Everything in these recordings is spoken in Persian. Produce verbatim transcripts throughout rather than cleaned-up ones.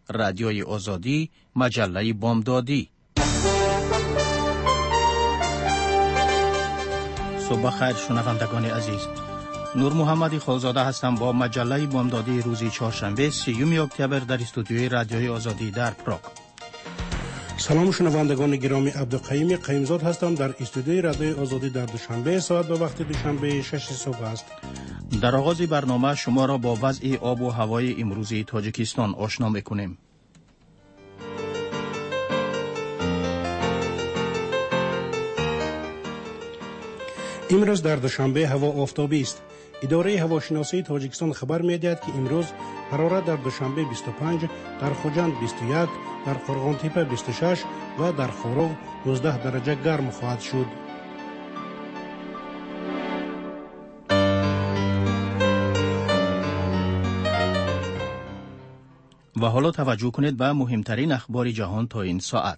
رادیوی آزادی، مجله بامدادی. صبح خیر شنوندگان عزیز. نور محمدی خالزاده هستم با مجله بامدادی روز چهارشنبه سیوم اکتبر در استودیوی رادیوی آزادی در پراگ. سلام شنوندگان گرامی، عبدالقییم قیمزاد هستم در استودیوی رادیوی آزادی در دوشنبه. ساعت به وقت دوشنبه شش صبح است. در آغاز برنامه شما را با وضع آب و هوای امروزی تاجیکستان آشنا می‌کنیم. امروز در دوشنبه هوا آفتابی است. اداره هواشناسی تاجیکستان خبر می‌دهد که امروز حرارت در دوشنبه بیست و پنج، در خوجند بیست و یک، در قرغانتیپه بیست و شش و در خوروغ نوزده درجه گرم خواهد شد. و حالا توجه کنید به مهمترین اخبار جهان تا این ساعت.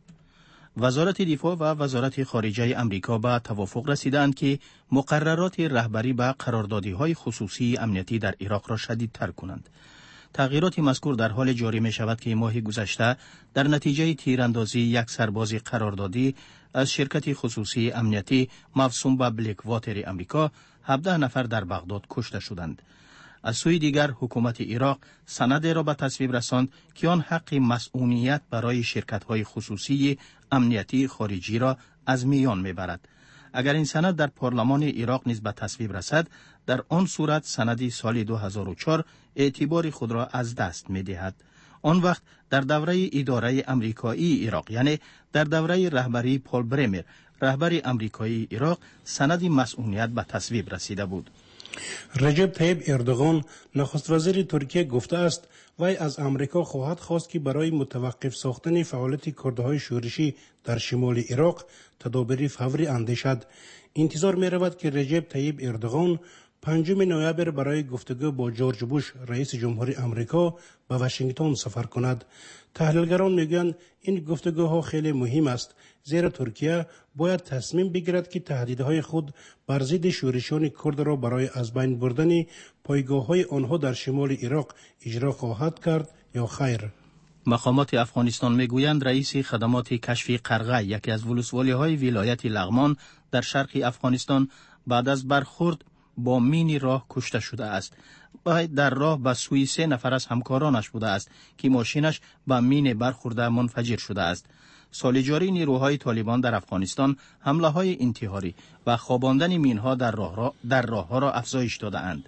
وزارت دفاع و وزارت خارجه امریکا به توافق رسیدند که مقررات رهبری به قراردادی‌های خصوصی امنیتی در عراق را شدیدتر کنند. تغییرات مذکور در حال جاری می شود که ماه گذشته در نتیجه تیراندازی یک سرباز قراردادی از شرکت خصوصی امنیتی موسوم به بلیک واتر امریکا هفده نفر در بغداد کشته شدند. از سوی دیگر حکومت عراق سند را به تصویب رساند که آن حق مسئولیت برای شرکت‌های خصوصی امنیتی خارجی را از میان میبرد. اگر این سند در پارلمان عراق نیز به تصویب رسد، در آن صورت سند سال دو هزار و چهار اعتبار خود را از دست می‌دهد. آن وقت در دوره اداره امریکایی عراق، یعنی در دوره رهبری پال برمر، رهبر امریکایی عراق، سند مسئولیت به تصویب رسیده بود. رجب طیب اردوغان نخست وزیر ترکیه گفته است وی از امریکا خواهد خواست که برای متوقف ساختن فعالیت کردهای شورشی در شمال عراق تدابیر فوری اندیشد. انتظار می رود که رجب طیب اردوغان پنجم نوامبر برای گفتگو با جورج بوش رئیس جمهوری امریکا به واشنگتن سفر کند. تحلیلگران میگویند این گفتگوها خیلی مهم است، زیرا ترکیه باید تصمیم بگیرد که تهدیدهای خود بر ضد شورشیان کرد را برای از بین بردن پایگاه‌های آنها در شمال عراق اجرا خواهد کرد یا خیر. مقامات افغانستان میگویند رئیس خدمات کشفی قرغه، یکی از ولسوالی‌های ولایت لغمان در شرق افغانستان، بعد از برخورد با مین راه کشته شده است. و در راه به سوی سه نفر از همکارانش بوده است که ماشینش به مین برخورده منفجر شده است. سال جاری نیروهای طالبان در افغانستان حمله های انتحاری و خواباندن مینها در راه را در راهها را افزایش داده‌اند.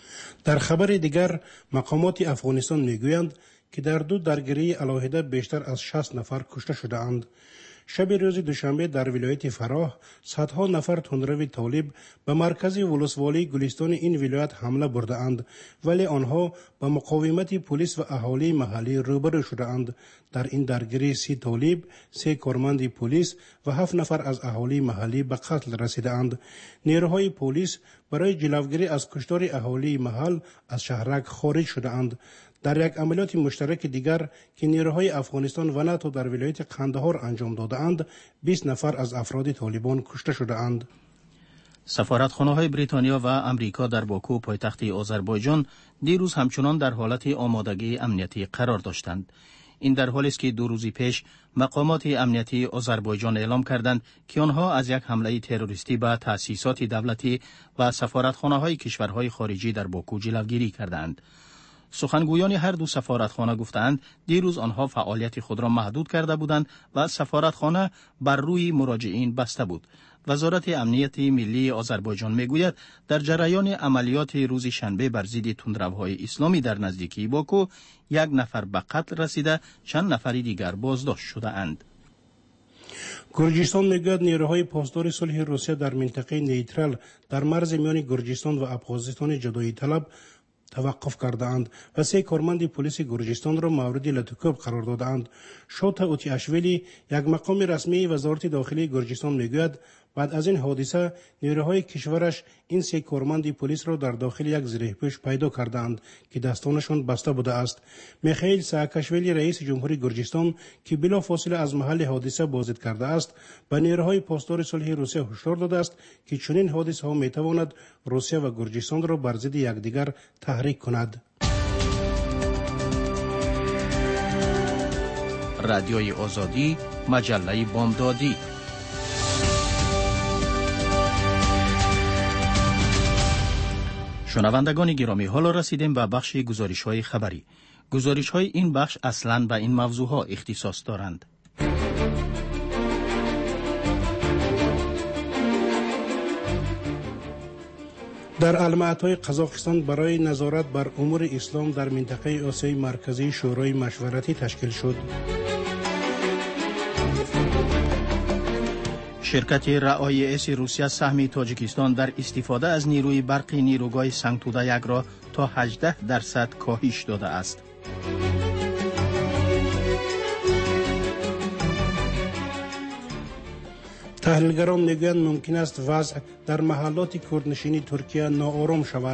در خبر دیگر مقامات افغانستان میگویند که در دو درگیری علاهده بیشتر از شصت نفر کشته شده اند. شب روز دوشنبه در ولایت فراه صدها نفر تندرو طالب به مرکز ولسوالی گلستان این ولایت حمله برده اند، ولی آنها با مقاومت پلیس و اهالی محلی روبرو شده اند. در این درگیری سی طالب، سه کارمند پلیس و هفت نفر از اهالی محلی به قتل رسیده اند. نیروهای پلیس برای جلوگیری از کشتار اهالی محل از شهرک خارج شده اند. در یک عملیات مشترک دیگر که نیروهای افغانستان و ناتو در ولایت قندهار انجام داده‌اند، بیست نفر از افراد طالبان کشته شده‌اند. سفارتخانه‌های بریتانیا و امریکا در باکو پایتخت آذربایجان دیروز همچنان در حالت آمادگی امنیتی قرار داشتند. این در حالی است که دو روز پیش مقامات امنیتی آذربایجان اعلام کردند که آنها از یک حمله تروریستی به تأسیسات دولتی و سفارتخانه‌های کشورهای خارجی در باکو جلوگیری کردند. سخنگویان هر دو سفارتخانه گفتند دیروز آنها فعالیت خود را محدود کرده بودند و سفارتخانه بر روی مراجعین بسته بود. وزارت امنیت ملی آذربایجان میگوید در جریان عملیات روز شنبه بر ضد تندروهای اسلامی در نزدیکی باکو یک نفر به قتل رسیده، چند نفری دیگر بازداشت شده اند. گرجستان میگوید نیروهای پاسدار صلح روسیه در منطقه نیترال در مرز میان گرجستان و افغانستان جدایی طلب توقف کرده اند و سه کارمند پلیس گرجستان را مورد لطف‌کوب قرار دادند. شوتا اوتیاشویلی، یک مقام رسمی وزارت داخلی گرجستان میگوید بعد از این حادثه نیروهای کشورش این سه کارمند پلیس را در داخل یک زره‌پوش پیدا کردند که دستانشان بسته بوده است. میخائیل سااکاشویلی رئیس جمهوری گرجستان که بلافاصله از محل حادثه بازدید کرده است، به نیروهای پاسدار صلح روسیه هشدار داده است که چنین حادثه ها میتواند روسیه و گرجستان را بر ضد یکدیگر تحریک کند. رادیوی آزادی، مجله بامدادی. شنوندگان گرامی، حالا رسیدیم به بخش گزارش‌های خبری. گزارش‌های این بخش اصلاً به این موضوعها اختصاص دارند. در المعطای قزاقستان برای نظارت بر امور اسلام در منطقه آسیای مرکزی شورای مشورتی تشکیل شد. شرکت رعای اس روسیه سهم تاجیکستان در استفاده از نیروی برقی نیروگاه سنگتوده یک را تا هجده درصد کاهش داده است. تحلیلگران میگویند ممکن است وضع در محلات کردنشینی ترکیه ناآرام شود.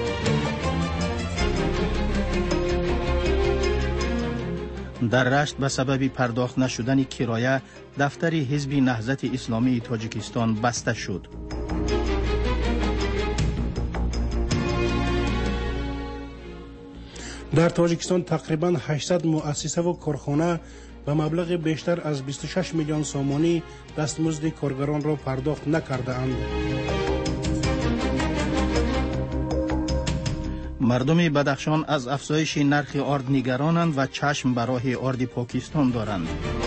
در رشت به سبب پرداخت نشدن کرایه دفتر حزب نهضت اسلامی تاجیکستان بسته شد. در تاجیکستان تقریباً هشتصد مؤسسه و کارخانه به مبلغ بیشتر از بیست و شش میلیون سومانی دستمزد کارگران را پرداخت نکرده اند. مردم بدخشان از افزایش نرخ آرد نگرانند و چشم به راه آرد پاکستان دارند.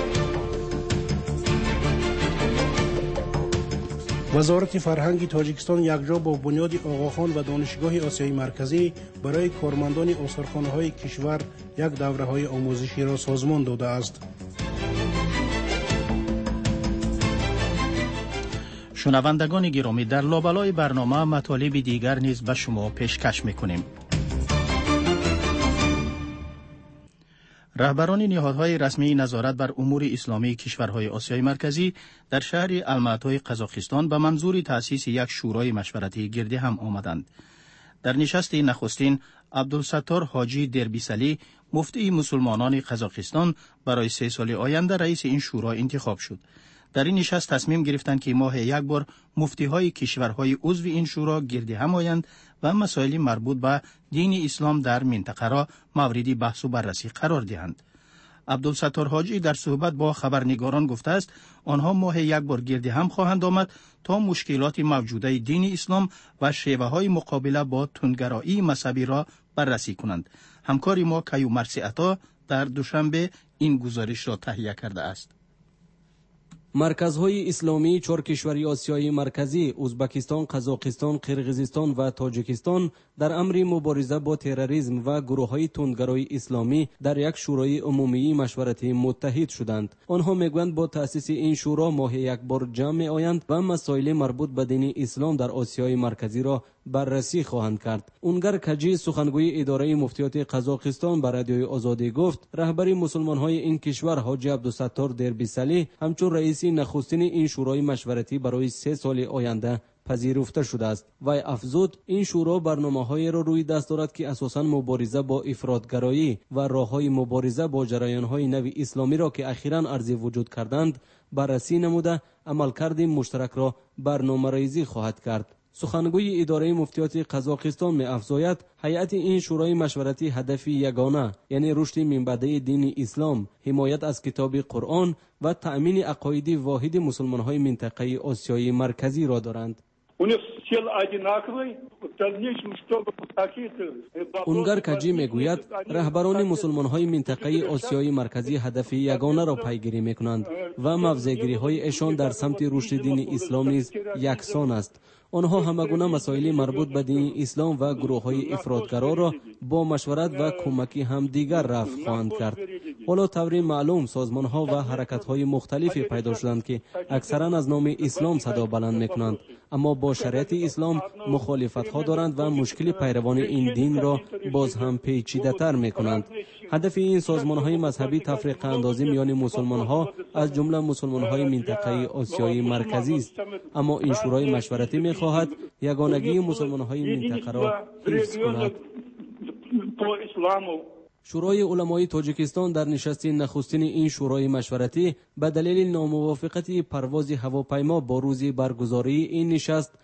وزارت فرهنگ تاجیکستان یکجا با بنیاد آقاخان و دانشگاه آسیای مرکزی برای کارمندان آثارخانه‌های کشور یک دوره‌های آموزشی را سازمان داده است. شنوندگان گرامی، در لابلای برنامه مطالب دیگر نیز به شما پیشکش می‌کنیم. رهبران نهادهای رسمی نظارت بر امور اسلامی کشورهای آسیای مرکزی در شهر المعطای قزاقستان به منظور تأسیس یک شورای مشورتی گرد هم آمدند. در نشست نخستین، عبدالستار حاجی دربیسلی، مفتی مسلمانان قزاقستان، برای سه سال آینده رئیس این شورا انتخاب شد. در این نشست تصمیم گرفتند که ماه یک بار مفتی‌های کشورهای عضو این شورا گرد هم آیند و مسائل مربوط به دین اسلام در منطقه را مورد بحث و بررسی قرار دهند. عبدالستار حاجی در صحبت با خبرنگاران گفته است آنها ماه یک بار گرد هم خواهند آمد تا مشکلات موجوده دین اسلام و شیوه‌های مقابله با تندگرایی مذهبی را بررسی کنند. همکار ما کیومرث عطا در دوشنبه این گزارش را تهیه کرده است. مرکزهای اسلامی چهار کشور آسیای مرکزی، ازبکستان، قزاقستان، قرقیزستان و تاجیکستان در امر مبارزه با تروریسم و گروه‌های تندگرای اسلامی در یک شورای عمومی مشورتی متحد شدند. آنها میگویند با تأسیس این شورا ماه یک بار جمع آیند و مسائل مربوط به دین اسلام در آسیای مرکزی را بررسی خواهند کرد. اونگر کجی سخنگوی اداره مفتیات قزاقستان به رادیوی آزادی گفت رهبر مسلمان‌های این کشور حاجی عبدالستار دربیسلی همچون رئیس نخستین این شورای مشورتی برای سه سال آینده پذیرفته شده است. و افزود این شورا برنامه‌های را روی دست دارد که اساساً مبارزه با افراطگرایی و راه‌های مبارزه با جریان‌های نو اسلامی را که اخیراً عرض وجود کردند بررسی نموده عملکرد مشترک را برنامه‌ریزی خواهد کرد. سخنگوی اداره مفتیات قزاقستان می افزاید هیئت این شورای مشورتی هدف یگانه یعنی رشد منبعث دین اسلام، حمایت از کتاب قرآن و تأمین عقاید واحد مسلمان‌های منطقه آسیای مرکزی را دارند. اونگر کجی میگوید رهبران مسلمان‌های منطقه آسیای مرکزی هدف یگانه را پیگیری میکنند و موضع‌گیری‌های ایشان در سمت رشد دین اسلام نیز یکسان است. آنها همگونه مسائل مربوط به دین اسلام و گروه‌های افراطگرا را با مشورت و کمکی هم دیگر رفع خواهند کرد. حالا طوری معلوم سازمان‌ها و حرکت‌های مختلفی پیدا شدند که اکثراً از نام اسلام صدا بلند می‌کنند اما با شریعت اسلام مخالفت‌ها دارند و مشکل پیروان این دین را باز هم پیچیده‌تر می‌کنند. هدف این سازمان‌های مذهبی تفریق اندازی میان مسلمان‌ها از جمله مسلمان‌های منطقه آسیای مرکزی است، اما این شورای مشورتی می‌خواهد یگانگی مسلمان‌های منطقه را حفظ کند. شورای علمای تاجیکستان در نشست نخستین این شورای مشورتی به دلیل ناموافقت پرواز هواپیما با روز برگزاری این نشست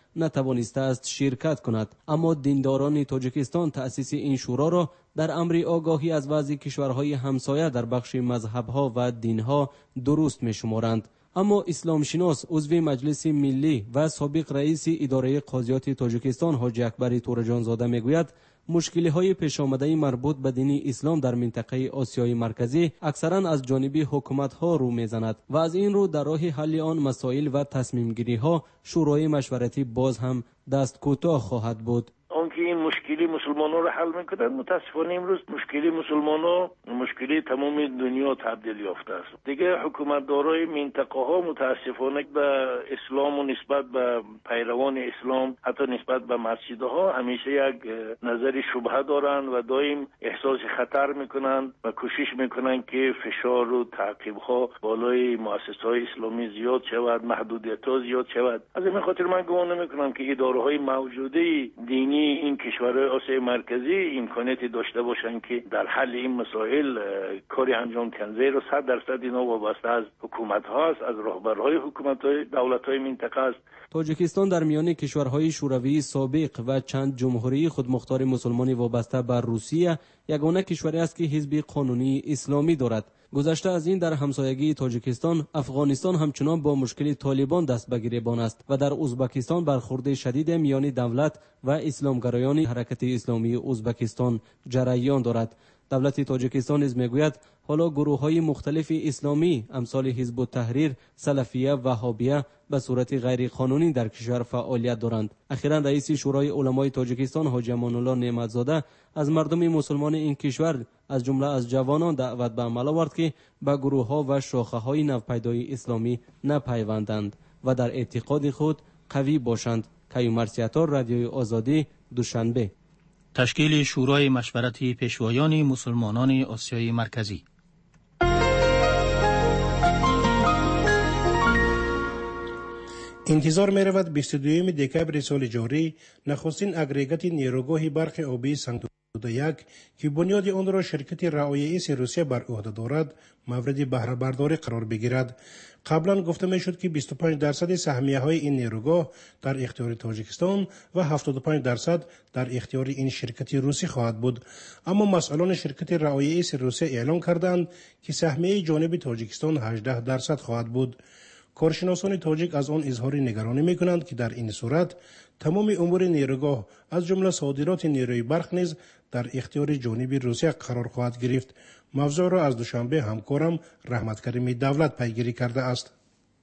نتوانسته است شرکت کند. اما دینداران تاجیکستان تأسیس این شورا را در امر آگاهی از وضع کشورهای همسایه در بخش مذهب‌ها و دین‌ها درست می‌شمارند. اما اسلام شناس عضو مجلس ملی و سابق رئیس اداره قاضیات تاجیکستان حاجی اکبر تورجان زاده میگوید مشکل‌های پیش آمده مربوط به دین اسلام در منطقه آسیای مرکزی اکثراً از جانب حکومت‌ها رو می‌زند و از این رو در راه حل آن مسائل و تصمیم‌گیری‌ها شورای مشورتی باز هم دست کوتاه خواهد بود. آنکه این مشکلی مسلمانان را حل می‌کند، متاسفانه امروز مشکلی مسلمانان مشکلی تمام دنیا تبدیل یافته است. دیگه حکومتدارای منطقه ها متاسفانه به اسلام و نسبت به پیروان اسلام حتی نسبت به مسجدها همیشه یک نظر شبهه دارند و دائم احساس خطر میکنند و کوشش میکنند که فشار و تعقیب ها بالای مؤسسات اسلامی زیاد شود، محدودیت ها زیاد شود. از این خاطر من گمان نمیکنم که اداره های موجوده دینی این کشورهای آسیای مرکزی امکانیتی داشته باشند که در حل این مسائل کاری انجام کنند. زیرا صد درصد اینا وابسته از حکومت هاست، از رهبرهای حکومت های دولت های منطقه است. تاجیکستان در میان کشورهای شوروی سابق و چند جمهوری خودمختار مسلمانی وابسته به روسیه یگانه کشوری است که حزب قانونی اسلامی دارد. گذشته از این در همسایگی تاجیکستان افغانستان همچنان با مشکل طالبان دست به گریبان است و در ازبکستان برخورد شدید میان دولت و اسلامگرایان حرکت اسلامی ازبکستان جریان دارد. دولت تاجیکستان نیز میگوید حالا گروه‌های مختلف اسلامی امثال حزب التحریر، سلفیه و وهابیه به صورت غیر قانونی در کشور فعالیت دارند. اخیراً رئیس شورای علمای تاجیکستان حاجی امان الله نعمتزاده از مردم مسلمان این کشور از جمله از جوانان دعوت به عمل آورد که به گروه‌ها و شاخه‌های نوپیدای اسلامی نپیوندند و در اعتقاد خود قوی باشند. کیومرث ستار، رادیوی آزادی، دوشنبه. تشکیل شورای مشورتی پیشوایان مسلمانان آسیای مرکزی. انتظار می رود بیست و دوم دکبر سال جاری نخستین اگریگات نیروگاه برق آبی سنگتوده یک که بنیاد آن را شرکت رعاییس روسیه بر عهده دارد مورد بهره برداری قرار بگیرد. قبلا گفته می شد که بیست و پنج درصد سهمیه های این نیروگاه در اختیار تاجیکستان و هفتاد و پنج درصد در اختیار این شرکت روسی خواهد بود. اما مسئولان شرکت رعاییس روسیه اعلام کردند که سهمیه جانب تاجیکستان هجده درصد خواهد بود. کارشناسان تاجیک از آن اظهار نگرانی می کنند که در این صورت تمام امور نیروگاه از جمله صادرات نیروی برق نیز در اختیار جانب روسیه قرار خواهد گرفت. موضوع را از دوشنبه همکارم رحمت کریمی دولت پیگیری کرده است.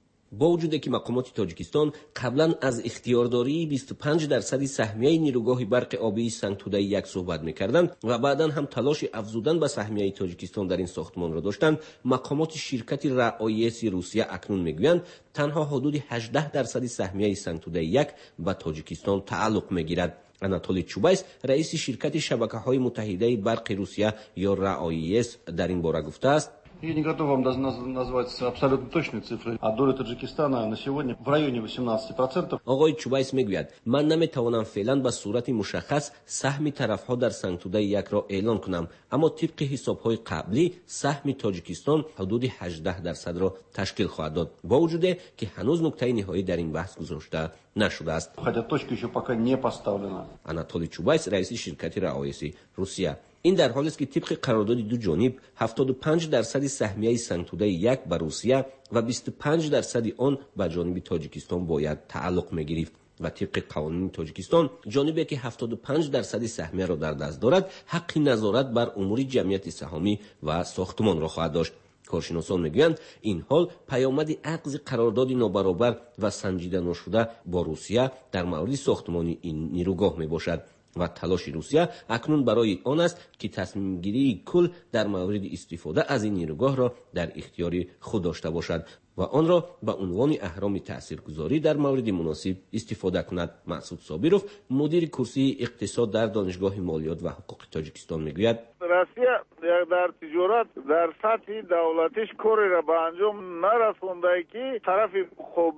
با وجود که مقامات تاجیکستان قبلا از اختیارداری بیست و پنج درصد سهمیه نیروگاه برق آبی سنگتوده یک صحبت می‌کردند و بعداً هم تلاش افزودن به سهمیه تاجیکستان در این ساختمان را داشتند، مقامات شرکت رعاییس روسیه اکنون میگویند تنها حدود هجده درصد سهمیه سنگتوده یک به تاجیکستان تعلق میگیرد. آناتولی چوبایس رئیس شرکت شبکه‌های متحده برق روسیه یا رعاییس در این باره گفته است: Я не готов вам назвать абсолютно точные цифры. А доля Таджикистана на сегодня в районе восемнадцати процентов. آقای چوبایس میگوید من نمیتوانم فعلا به صورت مشخص سهم طرفها در سنگتوده یک را اعلان کنم، اما طبق حسابهای قبلی سهم تاجیکستان حدود هجده درصد را تشکیل خواهد داد، با وجود که هنوز نکته نهایی در این بحث گذاشته نشده است. Хотя точка еще пока не поставлена. آناتولی چوبایس رئیس شرکت رعاییس روسیه: این در حالی است که طبق قرارداد دو جانب هفتاد و پنج درصد سهمیه سنگتوده یک به روسیه و بیست و پنج درصد آن به جانب تاجیکستان باید تعلق می‌گرفت و طبق قوانین تاجیکستان جانبی که هفتاد و پنج درصد سهمیه را در دست دارد حق نظارت بر امور جمعیت سهامی و ساختمان را خواهد داشت. کارشناسان میگویند این حال پیامد عقد قرارداد نابرابر و سنجیده نشده با روسیه در مورد ساختمان این نیروگاه میباشد و تلاش روسیه اکنون برای آن است که تصمیم گیری کل در مورد استفاده از این نیروگاه را در اختیار خود داشته باشد و آن را به عنوان اهرام تاثیرگذاری در مورد مناسب استفاده کند. مسعود صابروف مدیر کرسی اقتصاد در دانشگاه مالیات و حقوق تاجیکستان میگوید روسیه در تجارت در سطح دولتیش کاری را به انجام نرسانده که طرف مقابل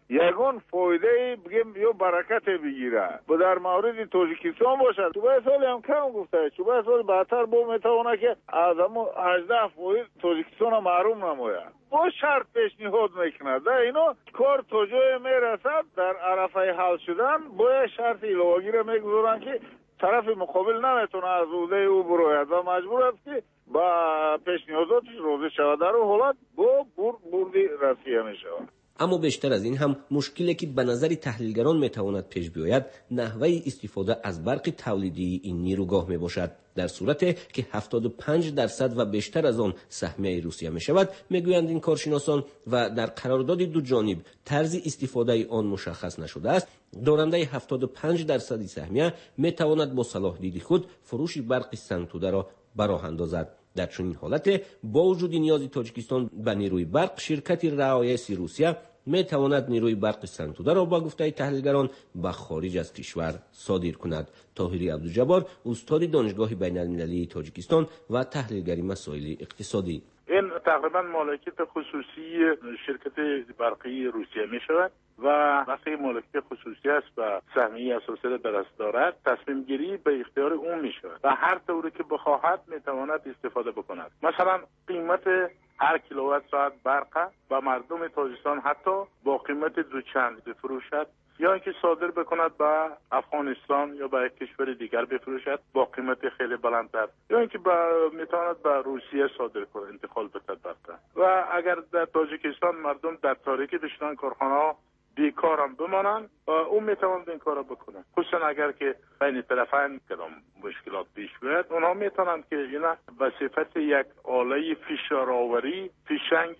یگان فایده بگیم یا برکت بگیره. و در مورد تاجیکستان باشد چوبه سالی هم کم گفته، چوبه سالی بعدتر با میتونه که از همون هجده فایده تاجیکستان محروم نماید. با شرط پیشنهاد میکنه ده اینا کار تا جای میرسد در عرفه حل شدن باید شرط الهاگی را میگذارن که طرف مقابل نمیتونه از عهده او براید و مجبور است که با پیشنهاداتش راضی شود. در اون حالت با بردی روسیه میشود. اما بیشتر از این هم مشکلی که به نظر تحلیلگران میتواند پیش بیاید نحوه استفاده از برق تولیدی این نیروگاه میباشد. در صورتی که هفتاد و پنج درصد و بیشتر از آن سهمیه روسیه می شود، میگویند این کارشناسان، و در قرارداد دو جانب طرز استفاده آن مشخص نشده است، دارنده هفتاد و پنج درصد سهمیه می تواند با صلاح دید خود فروش برق سنگ‌توده را براه اندازد. در چنین حالت با وجود نیاز تاجیکستان به نیروی برق، شرکت رعایت روسیه می تواند نیروی برق سنگ‌توده را با گفته تحلیلگران به خارج از کشور صادر کند. طاهری عبدالجبار، استاد دانشگاه بین‌المللی تاجیکستان و تحلیلگر مسائل اقتصادی: این تقریبا مالکیت خصوصی شرکت برقی روسیه می شود و وقتی مالکیت خصوصی است و سهمیه اساسی را در دست دارد، تصمیم گیری به اختیار اون می شود و هر طوری که بخواهد می تواند استفاده بکند. مثلا قیمت هر کیلووات ساعت برق و مردم تاجیکستان حتی با قیمت دو چند بفروشد، یا اینکه صادر بکند به افغانستان یا به یک کشور دیگر بفروشد با قیمت خیلی بلندتر، یا اینکه میتواند به روسیه صادر کنه، انتقال بده برق. و اگر در تاجیکستان مردم در تاریکی بشینن، کارخانه‌ها بیکار هم بمانند، اون میتواند این کارا بکنه. خصوصا اگر که بین طرفین کدام مشکلات پیش بیاید، اونها میتونند که اینا به صفت یک آله فشارآوری، فشنگ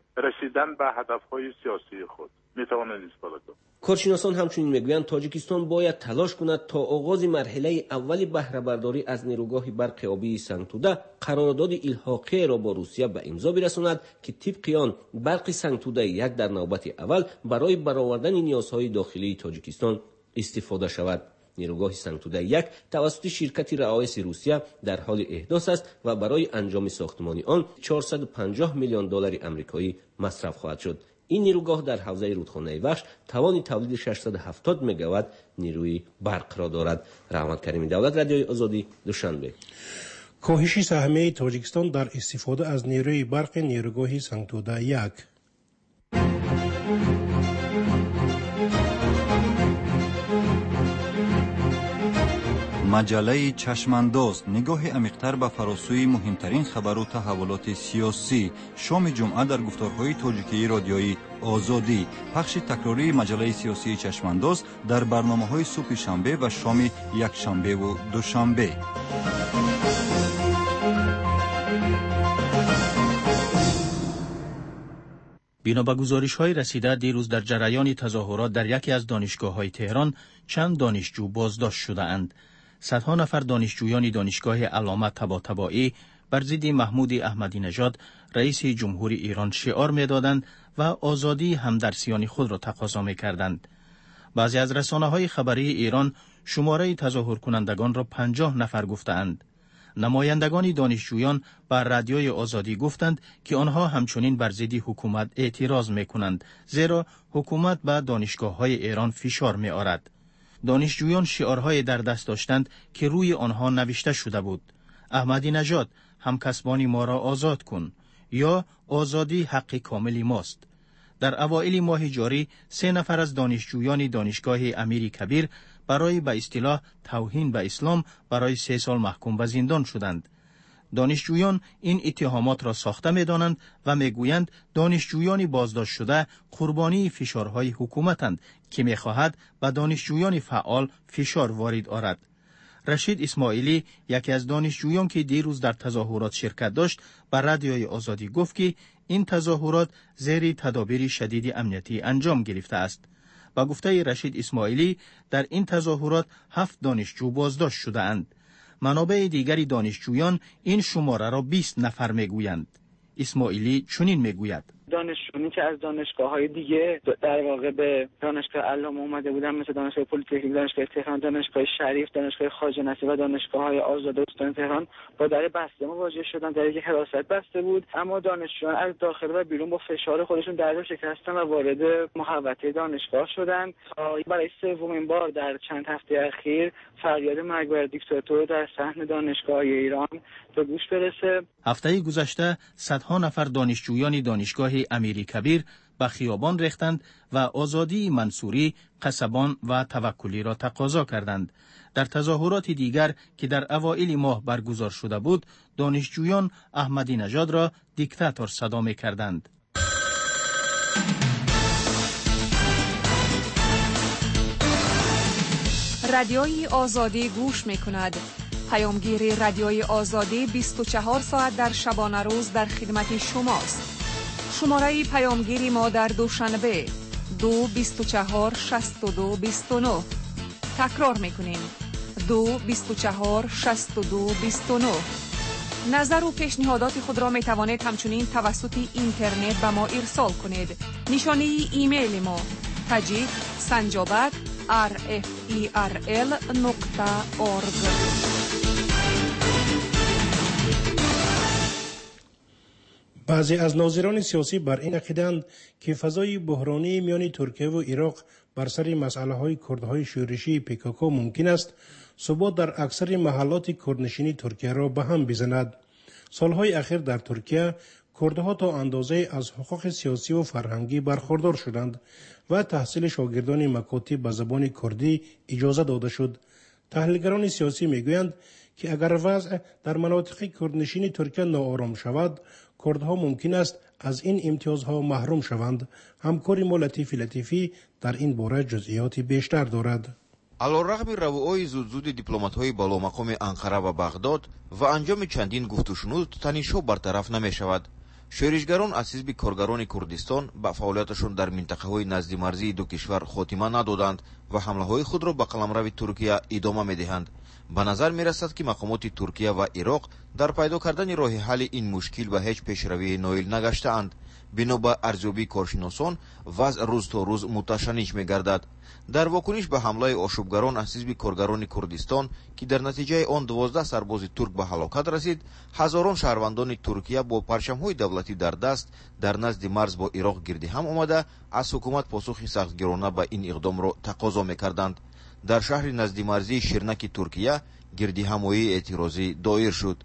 رسیدن به هدفهای سیاسی خود میتوانند استفاده کنند. کارشناسان همچنین میگویند تاجیکستان باید تلاش کند تا آغاز مرحله اولی بهره برداری از نیروگاه برق آبی سنگ‌توده قرارداد الحاقی را با روسیه به امضا برساند که طبق آن برق سنگ‌توده یک در نوبت اول برای برآوردن نیازهای داخلی تاجیکستان استفاده شود. نیروگاه سنگ‌توده یک توسط شرکت رعایت روسیه در حال احداث است و برای انجام ساختمان آن چهارصد و پنجاه میلیون دلار آمریکایی مصرف خواهد شد. این نیروگاه در حوزه رودخانه وخش توان تولید ششصد و هفتاد مگاوات نیروی برق را دارد. رحمت کریمی دولت، رادیوی آزادی، دوشنبه. کاهش سهمیه تاجیکستان در استفاده از نیروی برق نیروگاه سنگ‌توده یک. مجله چشمانداز، نگاه عمیق‌تر به فراسوی مهمترین خبر و تحولات سیاسی. شام جمعه در گفتارهای تاجیکی رادیویی آزادی. پخش تکراری مجله سیاسی چشمانداز در برنامه‌های صبح شنبه و شام یک شنبه و دوشنبه. بنا به گزارش‌های رسیده دیروز در جریان تظاهرات در یکی از دانشگاه‌های تهران چند دانشجو بازداشت شده‌اند. صدها نفر دانشجویان دانشگاه علامه طباطبایی بر ضد محمود احمدی نژاد رئیس جمهوری ایران شعار می‌دادند و آزادی همدرسیان خود را تقاضا می‌کردند. بعضی از رسانه‌های خبری ایران شماره تظاهر کنندگان را پنجاه نفر گفتند. نمایندگان دانشجویان بر رادیوی آزادی گفتند که آنها همچنین بر ضد حکومت اعتراض می‌کنند، زیرا حکومت به دانشگاه‌های ایران فشار می‌آورد. دانشجویان شعارهای در دست داشتند که روی آنها نوشته شده بود: احمدی نژاد، همکسبان ما را آزاد کن، یا آزادی حق کامل ماست. در اوایل ماه جاری سه نفر از دانشجویان دانشگاه امیر کبیر برای به اصطلاح توهین به اسلام برای سه سال محکوم به زندان شدند. دانشجویان این اتهامات را ساخته می‌دانند و می‌گویند دانشجویان بازداشت شده قربانی فشارهای حکومتند که می‌خواهد به دانشجویان فعال فشار وارد آورد. رشید اسماعیلی، یکی از دانشجویان که دیروز در تظاهرات شرکت داشت، بر رادیوی آزادی گفت که این تظاهرات زیر تدابیر شدید امنیتی انجام گرفته است. با گفته رشید اسماعیلی در این تظاهرات هفت دانشجو بازداشت شده اند. منابع دیگری دانشجویان این شماره را بیست نفر میگویند. اسماعیلی چنین میگوید: دانشجویانی که از دانشگاه‌های دیگه در واقع به دانشگاه علامه اومده بودن، مثل دانشگاه پلی‌تکنیک، دانشگاه تهران، دانشگاه شریف، دانشگاه خواجه نصیر و دانشگاه‌های آزاد استان تهران با در بسته مواجه شدن. در یک حراست بسته بود، اما دانشجویان از داخل و بیرون با فشار خودشون در رو شکستن و وارد محوطه دانشگاه شدن تا برای سومین بار در چند هفته اخیر فریاد مرگ بر دیکتاتور در صحن دانشگاه‌های ایران به گوش برسه. هفته گذشته صدها نفر دانشجویان دانشگاه امیرکبیر به خیابان ریختند و آزادی منصوری، قصبان و توکلی را تقاضا کردند. در تظاهرات دیگر که در اوایل ماه برگزار شده بود، دانشجویان احمدی نژاد را دیکتاتور صدا می کردند. رادیوی آزادی گوش می کند. پیامگیر رادیوی آزادی بیست و چهار ساعت در شبانه روز در خدمت شماست. شماره پیامگیری ما در دوشنبه دو بیست و چهار شصت و دو بیست و نه. تکرار میکنیم دو بیست و چهار شصت و دو بیست و نه. نظر و پیشنهادات خود را می توانید همچنین توسط اینترنت به ما ارسال کنید. نشانه ایمیل ما تجید سنجابک آر اف ای آر ال نقطه اورگ. بعضی از ناظران سیاسی بر این عقیده‌اند که فضای بحرانی میان ترکیه و عراق بر سر مسئله های کردهای شورشی پیکاکو ممکن است ثبات در اکثر محلات کردنشینی ترکیه را به هم بزند. سالهای اخیر در ترکیه کردها تا اندازه از حقوق سیاسی و فرهنگی برخوردار شدند و تحصیل شاگردان مکاتب به زبان کردی اجازه داده شد. تحلیلگران سیاسی میگویند که اگر وضع در مناطق کردنشینی ترکیه ناآرام شود، کردها ممکن است از این امتیازها محروم شوند. همکاری ما لطیف لطیفی در این باره جزئیات بیشتر دارد. علیرغم رویای زود زود دیپلمات‌های بالامقام انقره و بغداد و انجام چندین گفت و شنود، تنش‌ها برطرف نمی‌شود. شورشگران از حزب کارگران کردستان به فعالیتشون در منطقه‌های نزد مرزی دو کشور خاتمه ندادند و حمله‌های خود را به قلمرو ترکیه ادامه می‌دهند. به نظر می‌رسد که مقامات ترکیه و عراق در پیدا کردن راه حل این مشکل به هیچ پیشروی نائل نگشته‌اند. بنا به ارزیابی کارشناسان، وضع روز تا روز متشنج می‌گردد. در واکنش به حمله آشوبگران از حزب کارگران کردستان که در نتیجه آن دوازده سرباز ترک به هلاکت رسید، هزاران شهروندان ترکیه با پرچم‌های دولتی در دست در نزد مرز با عراق گردی هم آمده از حکومت پاسخی سختگیرانه به این اقدام را تقاضا می‌کردند. در شهر نزد مرزی شیرنک ترکیه گردی همایی اعتراضی دایر شد.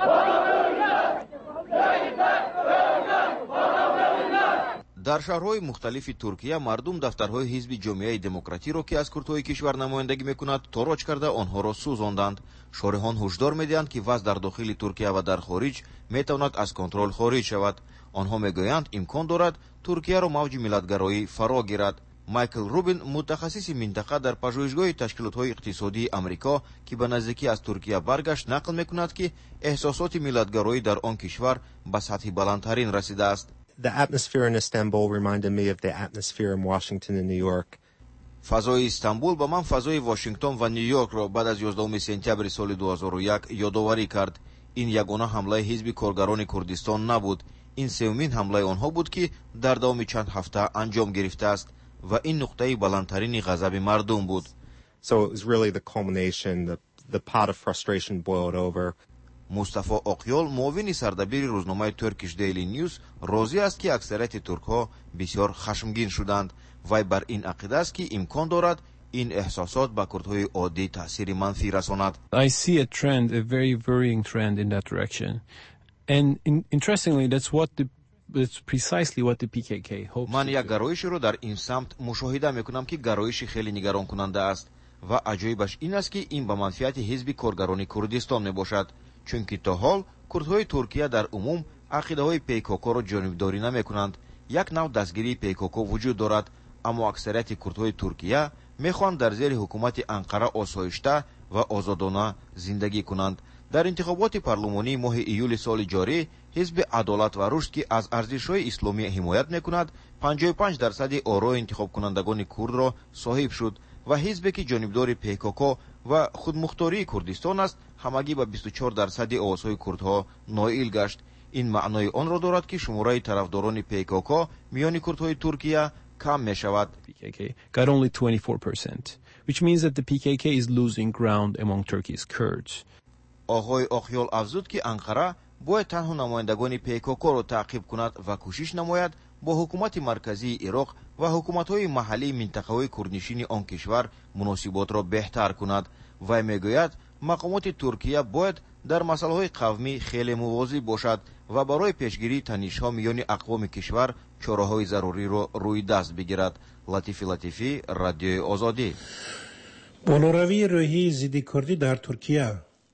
در شهرهای مختلف ترکیه مردم دفترهای حزب جامعه دموکراتی را که از کردهای کشور نمایندگی میکند تاراج کرده آنها را سوزاندند. شارحان هشدار میدهند که وضع در داخل ترکیه و در خارج میتواند از کنترل خارج شود. آنها میگویند امکان دارد ترکیه را موج ملتگرایی فرا گیرد. مایکل روبین، متخصص منطقه در پژوهشگاه تشکیلات‌های اقتصادی آمریکا که به نزدیکی از ترکیه برگشت، نقل میکند که احساسات ملتگرایی در آن کشور به سطح بلندترین رسیده است. The atmosphere in Istanbul reminded me of the atmosphere in Washington and New York. فضای استانبول با من فضای واشنگتن و نیویورک را بعد از یازدهم سپتامبر سال دو هزار و یک یادآوری کرد. این یگانه حمله حزب کارگران کردستان نبود. این سومین حمله آنها بود که در دام چند هفته انجام گرفته است و این نقطه بلندترین غضب مردم بود. So it was really the culmination, the, the pot of frustration boiled over. مصطفی آقیال، معاون سردبیر روزنامه ترکیش دیلی نیوز، راضی است که اکثریت ترک‌ها بسیار خشمگین شدند. وی بر این عقیده است که امکان دارد این احساسات به کردهای عادی تأثیر منفی رساند. I see a trend, a very worrying trend in that direction. And in, interestingly, that's what the It's precisely what the پی کی کی hopes. من یک گرایش رو در این سمت مشاهده میکنم که گرایش خیلی نگران کننده است و عجایبش این است که این به منفعت حزب کارگران کردستان میباشد، چون که تا حال کردهای ترکیه در عموم عقیده های پیکاکو را جانبداری نمیکنند. یک نوع دستگیری پیکاکو وجود دارد، اما اکثریت کردهای ترکیه میخوان در زیر حکومت انقره آسایشته و آزادانه زندگی کنند. در انتخابات پارلمانی ماه ایول سال جاری، حزب عدالت و رشد که از ارزش‌های اسلامی حمایت می‌کند، پنجاه و پنج درصد آرای انتخاب کنندگان کرد را صاحب شد و حزبی که جانبدار پیکاکو و خودمختاری کردستان است، همگی به بیست و چهار درصد آوازهای کردها نائل گشت. ин маънои онро дорад ки шумораи тарафдорони пкк миёни курдҳои туркия кам мешавад. P K K got only twenty-four percent, which means that the P K K is losing ground among Turkey's Kurds. оғои оқёл афзуд ки анқара бояд танҳо намояндагони пккро таъқиб кунад ва кӯшиш намояд бо ҳукумати марказии ироқ ва ҳукуматҳои маҳаллии минтақаҳои курднишини он кишвар муносиботро беҳтар кунад. вай мегӯяд мақомоти туркия бояд дар масъалаҳои қавмӣ хеле мувозӣ бошад ва барои пешгирии танишҳо миёни ақвоми кишвар чораҳои заруриро рӯи даст бигирад. латифи латифӣ, радиои озодӣ. болоравии рӯҳии зидди курдӣ дар туркия.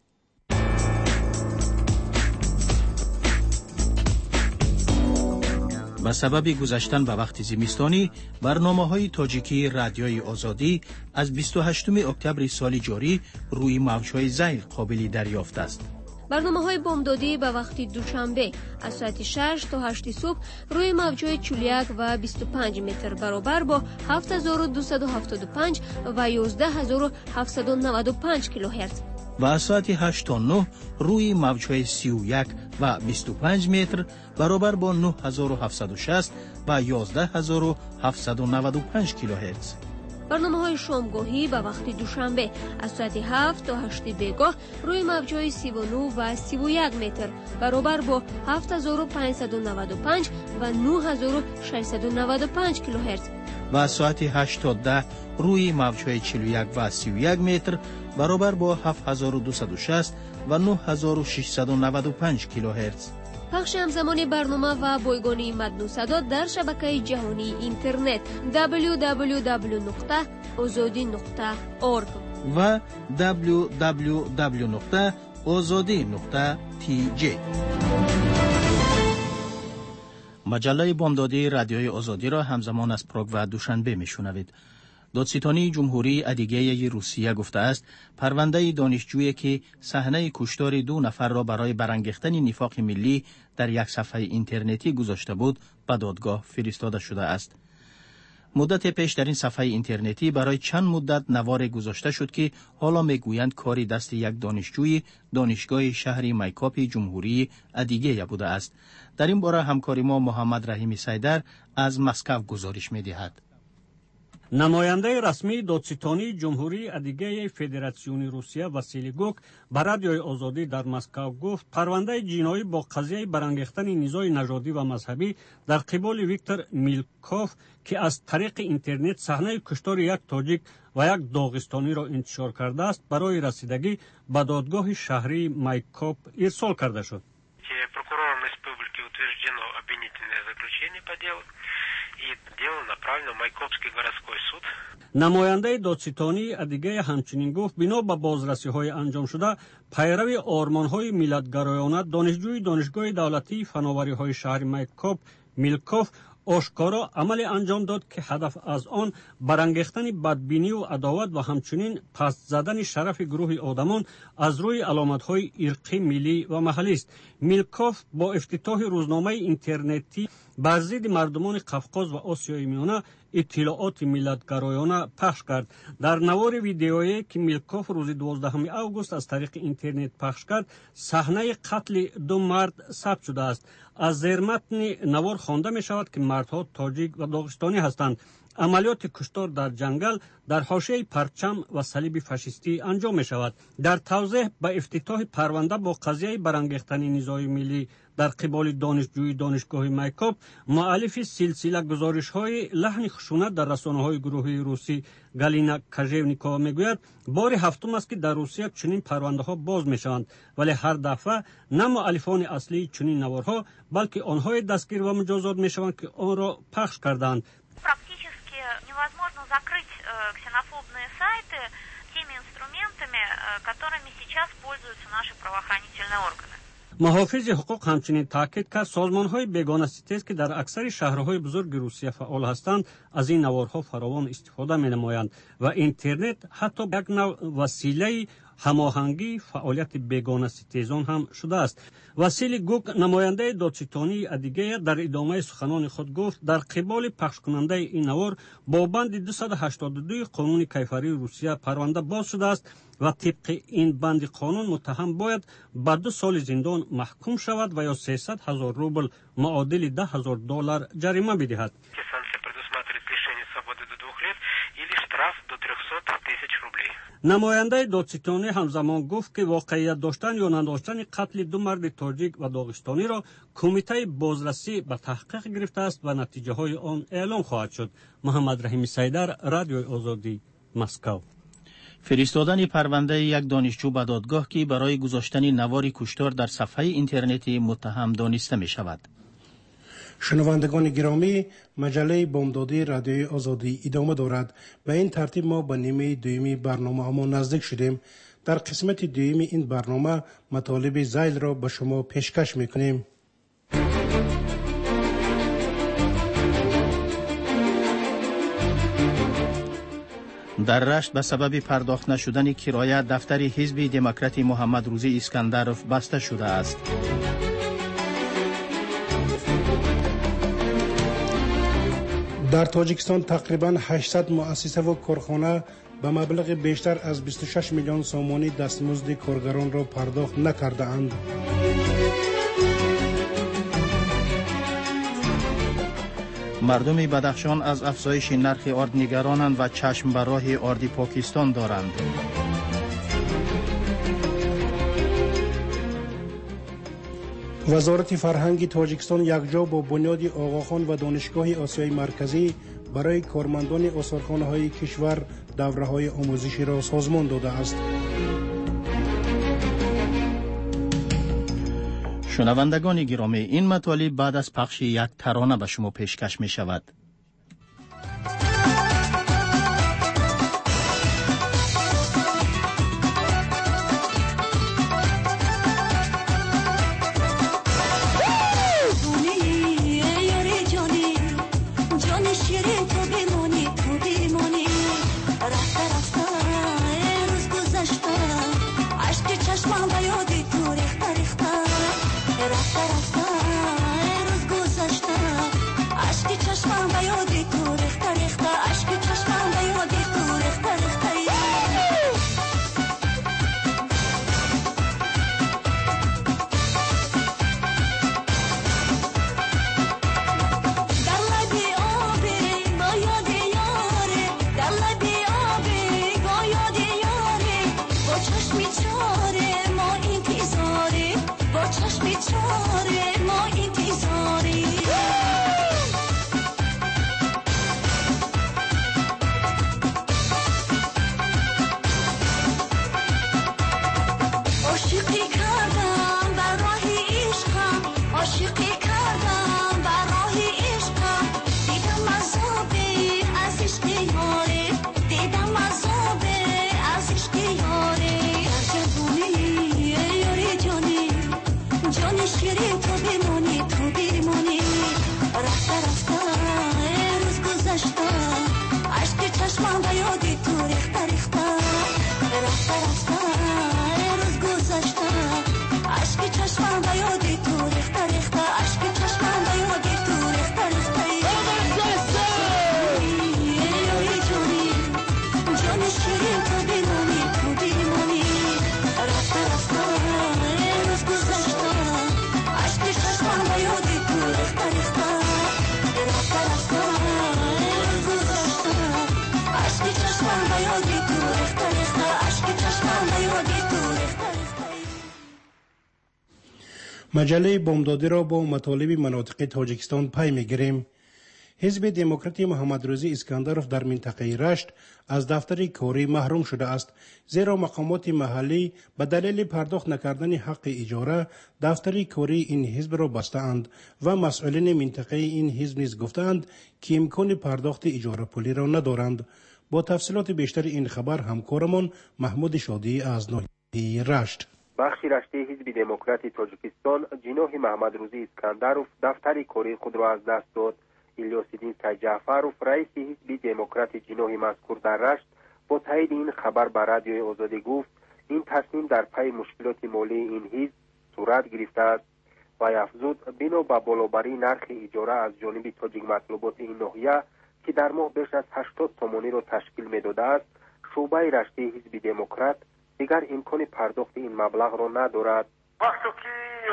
با سبب گذشتن به وقت زمستانی برنامه‌های تاجیکی رادیوی آزادی از بیست و هشتم اکتبر سال جاری روی موج‌های زیر قابل دریافت است. برنامه‌های بامدادی به وقت دوشنبه از ساعت شش تا هشت صبح روی موج‌های چهل و یک و بیست و پنج متر برابر با هفت هزار و دویست و هفتاد و پنج و یازده هزار و هفتصد و نود و پنج کیلوهرتز و از ساعت هشت تا نه روی موج‌های سی و یک و بیست و پنج متر برابر با نه هزار و هفتصد و شصت و یازده هزار و هفتصد و نود و پنج کیلوهرتز. برنامه‌های شامگاهی به وقت دوشنبه از ساعت هفت تا هشت بیگاه روی موج‌های سی و نه و سی و یک متر برابر با هفت هزار و پانصد و نود و پنج و نه هزار و ششصد و نود و پنج کیلوهرتز. و از ساعت هشت تا ده روی موج‌های چهل و یک و سی و یک متر برابر با هفت هزار و دویست و شصت و نه هزار و ششصد و نود و پنج کیلوهرتز. پخش همزمان برنامه و بایگانی متن و صدا در شبکه جهانی اینترنت دبلیو دبلیو دبلیو نقطه آزادی نقطه اورگ و دبلیو دبلیو دبلیو نقطه آزادی نقطه تی جی. مجله بامدادی رادیوی آزادی را همزمان از پراگ و دوشنبه میشنوید. دادستانی جمهوری ادیگه روسیه گفته است پرونده دانشجویی که صحنه کشتار دو نفر را برای برانگیختن نفاق ملی در یک صفحه اینترنتی گذاشته بود به دادگاه فرستاده شده است. مدت پیش در این صفحه اینترنتی برای چند مدت نوار گذاشته شد که حالا میگویند کاری دست یک دانشجوی دانشگاه شهر مایکاپ جمهوری ادیگه بوده است. در این باره همکاری ما محمد رحیمی سیدر از مسکو گزارش می‌دهد. намояндаи расмии додситонии ҷумҳурии адигаи федератсиони русия василий гук ба радиои озодӣ дар москав гуфт парвандаи ҷиноӣ бо қазияи барангехтани низои нажодӣ ва мазҳабӣ дар қиболи виктор милков ки аз тариқи интернет саҳнаи куштори як тоҷик ва як доғистониро интишор кардааст барои расидагӣ ба додгоҳи шаҳрии майкоп ирсол карда шуд. Прокурором республики утверждено обвинительное заключение по делу. Дело направлено в Майкопский городской суд. намояндаи додситонии адигаи ҳамчунин гуфт бино ба бозрасиҳои анҷомшуда пайрави ормонҳои миллатгароёна донишҷӯи донишгоҳи давлатии фановариҳои шаҳри майкоп милков ошкоро амале анҷом дод ки ҳадаф аз он барангехтани бадбинию адоват ва ҳамчунин паст задани шарафи гурӯҳи одамон аз рӯи аломатҳои ирқӣ миллӣ ва маҳаллист. милков бо ифтитоҳи рӯзномаи интернетӣ бар зидди мардумони қавқоз ва осиёи миёна иттилооти миллатгароёна пахш кард. дар навори видеое ки милков рӯзи дувоздаҳуми август аз тариқи интернет пахш кард саҳнаи қатли ду мард сабт шудааст. аз зерматни навор хонда мешавад ки мардҳо тоҷик ва доғистонӣ ҳастанд. амалиёти куштор дар ҷангал дар ҳошияи парчам ва салиби фашистӣ анҷом мешавад. дар тавзеҳ ба ифтитоҳи парванда бо қазияи барангехтани низои миллӣ дар қиболи донишҷӯи донишгоҳи майкоп муаллифи силсила гузоришҳои лаҳни хушунат дар расонаҳои гурӯҳии русӣ галина кажевникова мегӯяд бори ҳафтум аст ки дар русия чунин парвандаҳо боз мешаванд, вале ҳар дафъа на муаллифони аслии чунин наворҳо балки онҳое дастгир ва муҷозот мешаванд ки онро пахш кардаанд. Практически невозможно закрыть э, ксенофобные сайты теми инструментами, э, которыми сейчас пользуются наши правоохранительные органы. муҳофизи ҳуқуқ ҳамчунин таъкид кард созмонҳои бегонаситез ки дар аксари шаҳрҳои бузурги русия фаъол ҳастанд аз ин наворҳо фаровон истифода менамоянд ва интернет ҳатто як нав василаи هماهنگی فعالیت بیگانه ستیزان هم شده است. وسیل گوک نماینده دادستانی ادیگه در ادامه سخنان خود گفت در قبال پخش کننده این نوار با بند دویست و هشتاد و دو قانون کیفری روسیه پرونده باز شده است و طبق این بند قانون متهم باید به دو سال زندان محکوم شود و یا سیصد هزار روبل معادل ده هزار دلار جریمه بدهد. نماینده دادستانی همزمان گفت که واقعیت داشتن یا نداشتن قتل دو مرد تاجیک و داغستانی را کمیته بازرسی به تحقیق گرفته است و نتیجه های آن اعلام خواهد شد. محمد رحیم سیدر، رادیوی آزادی، مسکو. فرستادن پرونده یک دانشجو به دادگاه که برای گذاشتن نواری کشتار در صفحه اینترنتی متهم دانسته می شود. شنوندگان گرامی، مجله بامدادی رادیوی آزادی ادامه دارد. به این ترتیب ما به نیمه دومی برنامه اما نزدیک شدیم. در قسمت دومی این برنامه مطالب ذیل را به شما پیشکش میکنیم. در رشت به سبب پرداخت نشدن کرایه دفتر حزب دموکرات محمد روزی اسکندرов بسته شده است. در تاجیکستان تقریباً هشتصد مؤسسه و کارخانه به مبلغ بیشتر از بیست و شش میلیون سومانی دستمزد کارگران را پرداخت نکرده اند. مردم بدخشان از افزایش نرخ آرد نگرانند و چشم به راه آرد پاکستان دارند. وزارت فرهنگ تاجیکستان یکجا با بنیاد آقاخان و دانشگاه آسیای مرکزی برای کارمندان آثارخانه‌های کشور دوره‌های آموزشی را سازمان داده است. شنوندگان گرامی، این مطالب بعد از پخش یک ترانه به شما پیشکش می شود. مجله بامدادی را با مطالب مناطق تاجیکستان پی میگیریم. حزب دموکراتی محمد روزی اسکندرov در منطقه رشت از دفتر کاری محروم شده است، زیرا مقامات محلی به دلیل پرداخت نکردن حق اجاره دفتر کاری این حزب را بستند و مسئولین منطقه این حزب نیز گفتند که امکان پرداخت اجاره پولی را ندارند. با تفصیلات بیشتر این خبر همکارمان محمود شادی از ناحیه رشت. بخش رشته حزب دموکراتی تاجیکستان جناح محمد روزی اسکندرov دفتر کاری خود را از دست داد. الیاس‌الدین سیدجعفرov رئیس حزب دموکراتی جناح مذکور در رشت با تایید این خبر به رادیوی آزادی گفت این تصمیم در پی مشکلات مالی این حزب صورت گرفته است و افزود بنا به بالابری نرخ اجاره از جانب تاجیک مطلوبات این ناحیه که در ماه بیش از هشتاد تومانی را تشکیل می‌داده است، شعبه رشته حزب دموکرات دیگر امکان پرداخت این مبلغ را ندارد. وقتی که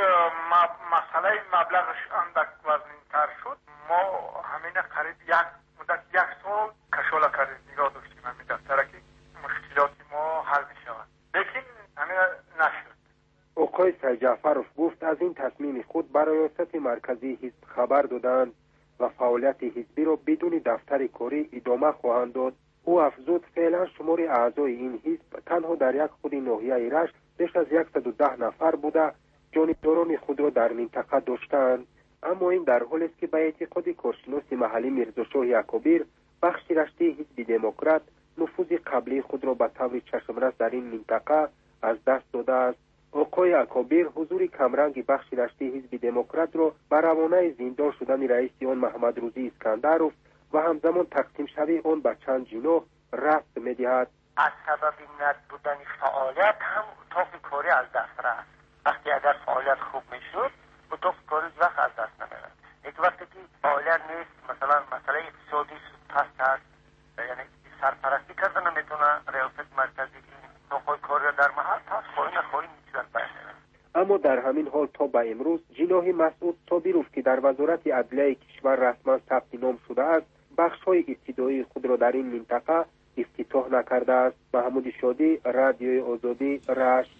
مسئله مبلغش اندک وزن‌تر شد، ما همین قریب یک مدت یک سال کشاله کردیم، نگاه داشتیم همین دفتر که مشکلات ما حل می‌شود، لیکن همین نشد. آقای سید جعفرов گفت از این تصمیم خود برای ریاست مرکزی حزب خبر دادند و فعالیت حزبی را بدون دفتر کاری ادامه خواهند داد. او افزود فعلا شمار اعضای این حزب تنها در یک خود ناحیه رشت بیش از صد و ده نفر بوده جانبداران خود را در منطقه داشتند، اما این در حالی است که به اعتقاد کارشناس محلی میرزاشاه یعقوبی بخش رشته حزب دموکرات نفوذ قبلی خود را به طور چشمرس در این منطقه از دست داده است. آقای اکابر حضور کمرنگ بخش رشته حزب دموکرات را به روانه زندان شدن رئیس آن محمد روزی اسکندرov و همزمان تقسیم شوی آن به چند جناح رفت می‌دهد. از سبب ند بودن فعالیت هم اتاق کاری از دست رفت. وقتی اگر فعالیت خوب میشد اتاق کاری وقت از دست نمیرفت. یک وقتی که فعالیت نیست، مثلا مسئله اقتصادی پست است، یعنی سرپرستی کردن نمیتونه ریاست مرکزی نخواهی کاری در محل پس خواهی نخواهی میتونن برسنه. اما در همین حال تا به امروز جناح مسعود صابرov که در وزارت عدلیه کشور رسما ثبت نام شده است بخش‌های ابتدایی خود را در این منطقه افتتاح نکرده است. محمود شادی، رادیوی آزادی، رشت.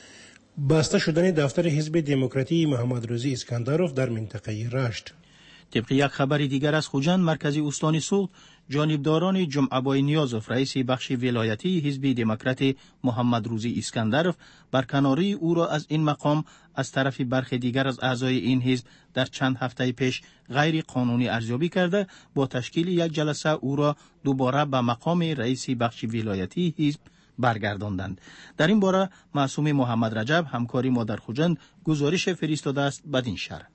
بسته شدن دفتر حزب دموکراتی محمد روزی اسکندرov در منطقه رشت. طبق یک خبر دیگر از خوجند مرکزی استان سوخت، جانبداران جمعه‌بای نیازوف رئیس بخش ولایتی حزب دموکرات محمد روزی اسکندرov برکناری او را از این مقام از طرف برخی دیگر از اعضای این حزب در چند هفته پیش غیر قانونی ارزیابی کرده با تشکیل یک جلسه او را دوباره به مقام رئیس بخش ولایتی حزب برگرداندند. در این باره معصوم محمد رجب همکاری ما در خوجند گزارش فرستاده است بدین شرح.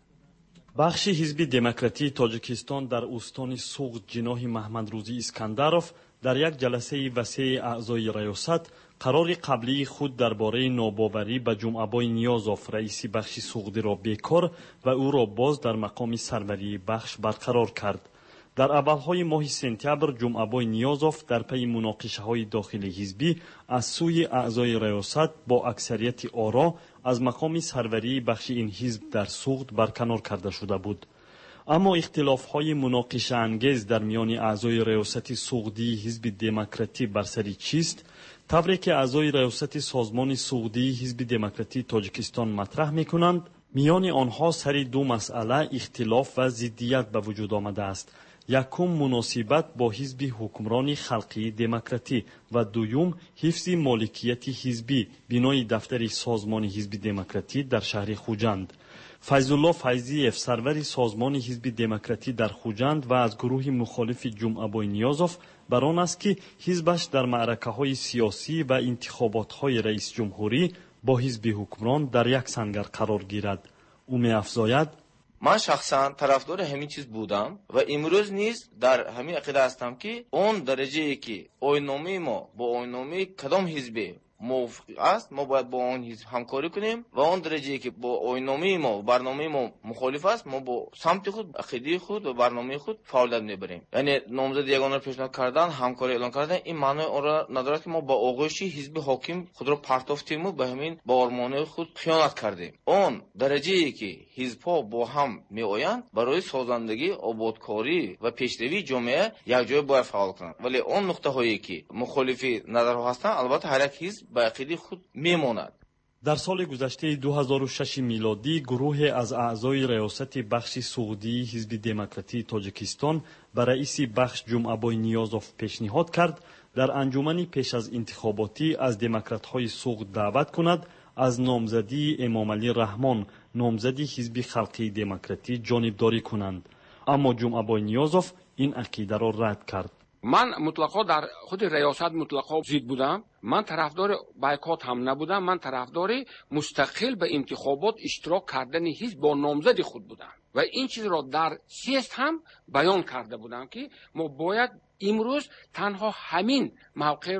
بخش حزب دموکراتی تاجیکستان در استان سوغد جناح محمد روزی اسکندرov در یک جلسه وسیع اعضای ریاست قرار قبلی خود درباره ناباوری به جمعه‌بای نیازوف رئیس بخش سوغدی را بیکار و او را باز در مقام سروری بخش برقرار کرد. در اولهای ماه سپتامبر جمعه‌بای نیازوف در پی مناقشه‌های داخلی حزبی از سوی اعضای ریاست با اکثریت آرا از مقام سروری بخش این حزب در سوغد برکنار کرده شده بود. اما اختلاف‌های مناقشه انگیز در میان اعضای ریاست سوغدی حزب دموکراتی بر سر چیست؟ طوری که اعضای ریاست سازمان سوغدی حزب دموکراتی تاجیکستان مطرح می‌کنند، میان آنها سر دو مسئله اختلاف و ضدیت به وجود آمده است. یکم مناسبت با حزب حکمران خلقی دموکراتی و دوم حفظ مالکیت حزبی بنای دفتر سازمان حزب دموکراتی در شهر خوجند. فیض‌الله فیضی‌اف سرور سازمان حزب دموکراتی در خوجند و از گروه مخالف جمعه‌بای نیازوف بر آن است که حزبش در معرکه‌های سیاسی و انتخابات‌های رئیس جمهوری با حزب حکمران در یک سنگر قرار گیرد. او می‌افزاید: من شخصا طرفدار همین چیز بودم و امروز نیز در همین عقیده هستم که اون درجه‌ای که آیین‌نامه ما با آیین‌نامه کدام حزب موافق است ما باید با اون حزب همکاری کنیم و اون درجه‌ای که با آیین‌نامه ما و برنامه ما مخالف است ما با سمت خود عقیده خود و برنامه خود فعالیت می‌بریم. یعنی نامزد یگانه را پیشنهاد کردن، همکاری اعلان کردن این معنی اون را ندارد که ما با آغوش حزب حاکم خود را پرتافتیم و به همین با آرمان‌های خود خیانت کردیم. اون درجه‌ای که حزب‌ها با هم می‌آیند برای سازندگی، آبادکاری و پیشروی جامعه یک جای باید فعال کنند. ولی اون نقطه‌هایی که مخالف نظرها هستند البته هر یک حزب به عقیده خود میماند. در سال گذشته دو هزار و شش میلادی گروه از اعضای ریاست بخش سوغدی حزب دموکراتی تاجیکستان به رئیس بخش جمعه‌بای نیازوف پیشنهاد کرد در انجمنی پیش از انتخاباتی از دموکرات‌های سوغد دعوت کند از نامزدی امامعلی رحمان نامزدی حزب خلقی دموکراتی جانبداری کنند، اما جمعه‌بای نیازوف این عقیده را رد کرد. من مطلقا در خود ریاست مطلقا ضد بودم. من طرفدار بایکات هم نبودم. من طرفدار مستقل به انتخابات اشتراک کردن حزب با نامزد خود بودم و این چیز را در سیست هم بیان کرده بودم که ما باید امروز تنها همین موقع را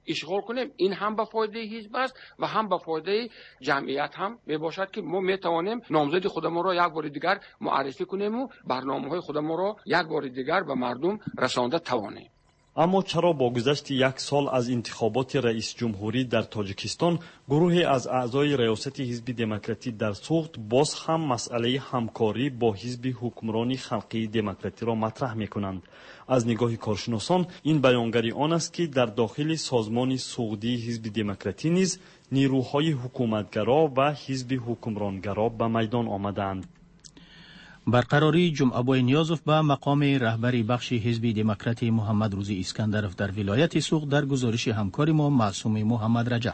اشغال کنیم، این هم به فایده حزب است و هم به فایده جمعیت هم میباشد که ما میتوانیم نامزد خودمون را یک بار دیگر معرفی کنیم و برنامه‌های خودمون را یک بار دیگر به مردم رسانده توانیم. اما چرا با گذشت یک سال از انتخابات رئیس جمهوری در تاجیکستان گروهی از اعضای ریاست حزب دموکراتی در سوخت باز هم مسئله همکاری با حزب حکمرانی خلقی دموکراتی را مطرح می‌کنند؟ از نگاه کارشناسان این بیانگری آن است که در داخل سازمان سوختی حزب دموکراتی نیز نیروهای حکومتگرا و حزب حکمرانگرا به میدان آمدند. برقراری جمعه نیازوف به مقام رهبری بخش حزب دموکراتی محمد روزی اسکندرов در ولایت سوخت در گزارش همکار ما معصوم محمد رجب.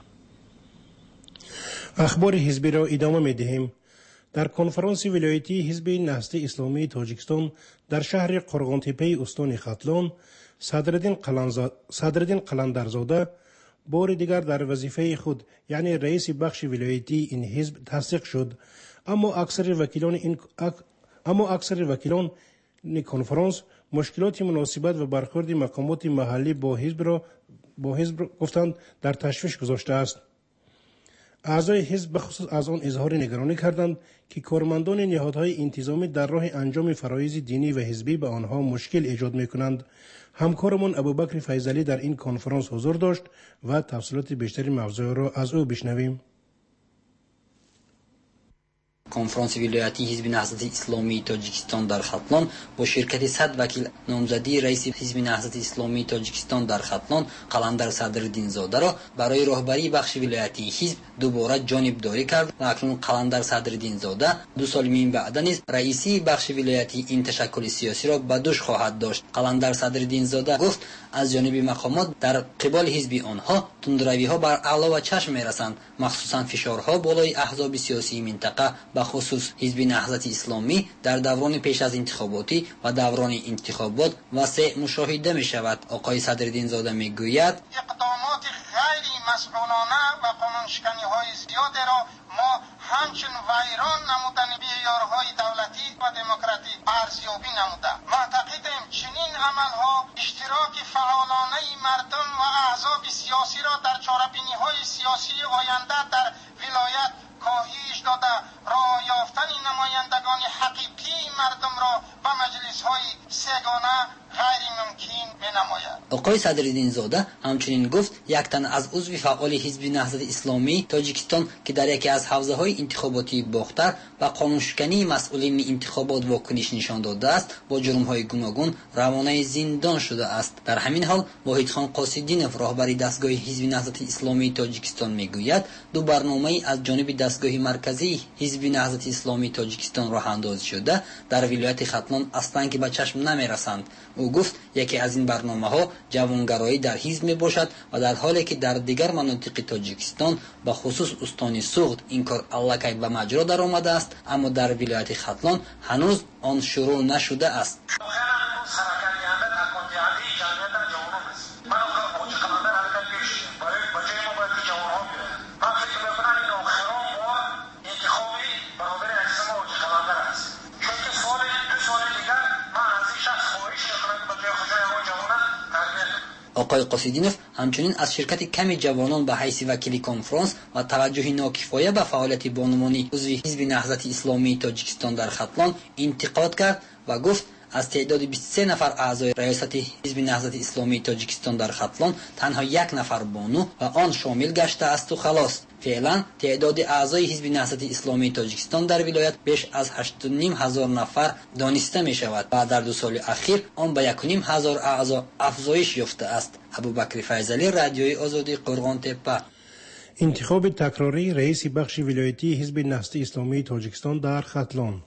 اخبار حزبی را ادامه می دهیم. در کنفرانس ولایتی حزب نهضت اسلامی تاجیکستان در شهر قرغانتپه استان ختلان، صدرالدین قلندرزاده بار دیگر در وظیفه خود یعنی رئیس بخش ولایتی این حزب تصدیق شد، اما اکثر وکیلان این اما اکثر وکیلان این کنفرانس مشکلات مناسبت و برخورد مقامات محلی با حزب را با حزب گفتند در تشویش گذاشته است. اعضای حزب بخصوص از آن اظهار نگرانی کردند که کارمندان نهادهای انتظامی در راه انجام فرایض دینی و حزبی به آنها مشکل ایجاد می‌کنند. همکارمان ابوبکر فیضلی در این کنفرانس حضور داشت و تفصیلات بیشتری موضوع را از او بشنویم. کنفرانس ولایتی حزب نهضت اسلامی تاجیکستان در ختلان با شرکت صد وکیل نامزدی رئیس حزب نهضت اسلامی تاجیکستان در ختلان قلندر صدرالدین زاده را برای راهبری بخش ولایتی حزب دوباره جانبداری کرد و اکنون قلندر صدرالدین زاده دو سال من بعد نیز رئیسی بخش ولایتی این تشکل سیاسی را به دوش خواهد داشت. قلندر صدرالدین زاده گفت از جانب مقامات در قبال حزب آنها تندروی‌ها بر علاوه چشم می‌رسند، مخصوصا فشارها بالای احزاب سیاسی منطقه به خصوص حزب نهضت اسلامی در دوران پیش از انتخاباتی و دوران انتخابات وسیع مشاهده می شود. آقای صدرالدین زاده می گوید اقدامات غیر مسئولانه و قانونشکنی های زیاد را ما همچون ویران نمودن معیارهای دولتی و دموکراتیک ارزیابی نموده. معتقدیم چنین عملها اشتراک فعالانه مردم و احزاب سیاسی را در چاره‌بینی های سیاسی آینده در ولایت کاهش داده، راه یافتن نمایندگان حقیقی مردم را به مجلس های سگانه غیر ممکن بنماید. آقای صدرالدین زاده همچنین گفت یک تن از عضو فعال حزب نهضت اسلامی تاجیکستان که در یکی از حوزه های انتخاباتی باختر و قانونشکنی مسئولین انتخابات واکنش نشان داده است با جرم های گوناگون روانه زندان شده است. در همین حال واحد خان قاصدینов راهبر دستگاه حزب نهضت اسلامی تاجیکستان میگوید دو برنامه از جانب دستگاه مرکزی حزب نهضت اسلامی تاجیکستان راه اندازی شده در ولایت ختلان اصلا که به چشم نمیرسند. او گفت یکی از این برنامه ها جوانگرایی در حزب می باشد و در حالی که در دیگر مناطق تاجیکستان به خصوص استان سوخت این کار الکی به مجرا در آمده است، اما در ولایت ختلان هنوز آن شروع نشده است. آقای قاصدینov همچنین از شرکت کمی جوانان به حیث وکیل کنفرانس و توجه ناکفایه به فعالیت بانوانی عضو حزب نهضت اسلامی تاجیکستان در ختلان انتقاد کرد و گفت از تعداد بیست و سه نفر اعضای ریاست حزب نهضت اسلامی تاجیکستان در ختلان تنها یک نفر بانو و آن شامل گشته است و خلاص. فعلا تعداد اعضای حزب نهضت اسلامی تاجیکستان در ولایت بیش از هشت و نیم هزار نفر دانسته می شود و در دو سال اخیر آن به یک و نیم هزار اعضا افزایش یافته است. ابوبکر فیضلی، رادیوی آزادی، قرغانتپه. انتخاب تکراری رئیس بخش ولایتی حزب نهضت اسلامی تاجیکستان در ختلان.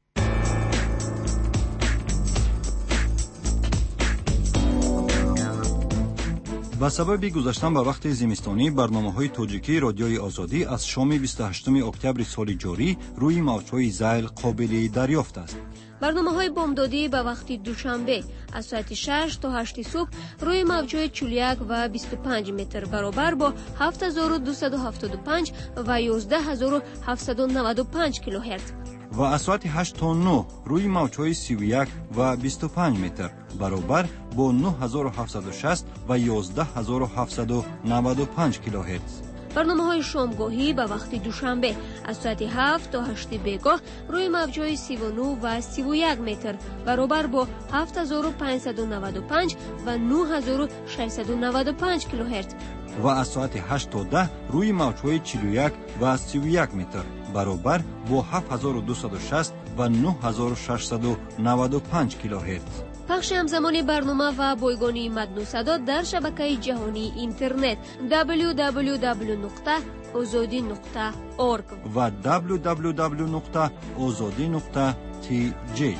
به سبب گذشتن به وقت زمستانی برنامه‌های تاجیکی رادیوی آزادی از شام بیست و هشتم اکتبر سال جاری روی موج‌های زیل قابل دریافت است. برنامه‌های بامدادی به وقت دوشنبه از ساعت شش تا هشت صبح روی موج‌های چهل و یک و بیست و پنج متر برابر با هفت هزار و دویست و هفتاد و پنج و یازده هزار و هفتصد و نود و پنج کیلوهرتز و از ساعت هشت تا نه روی موج‌های سی و یک و بیست و پنج متر برابر با نه هزار و هفتصد و شصت و یازده هزار و هفتصد و نود و پنج کیلوهرتز. برنامه های شامگاهی به وقت دوشنبه از ساعت هفت تا هشت بیگاه روی موج‌های سی و نه و سی و یک متر برابر با هفت هزار و پانصد و نود و پنج و نه هزار و ششصد و نود و پنج کیلوهرتز و از ساعت هشت تا ده روی موج‌های چهل و یک و سی و یک متر برابر با هفت هزار و دویست و شصت و نه هزار و ششصد و نود و پنج کیلوهرتز. پخش همزمان برنامه و بایگانی متن و صدا در شبکه جهانی اینترنت دبلیو دبلیو دبلیو نقطه آزادی نقطه اورگ و دبلیو دبلیو دبلیو نقطه آزادی نقطه تی جی.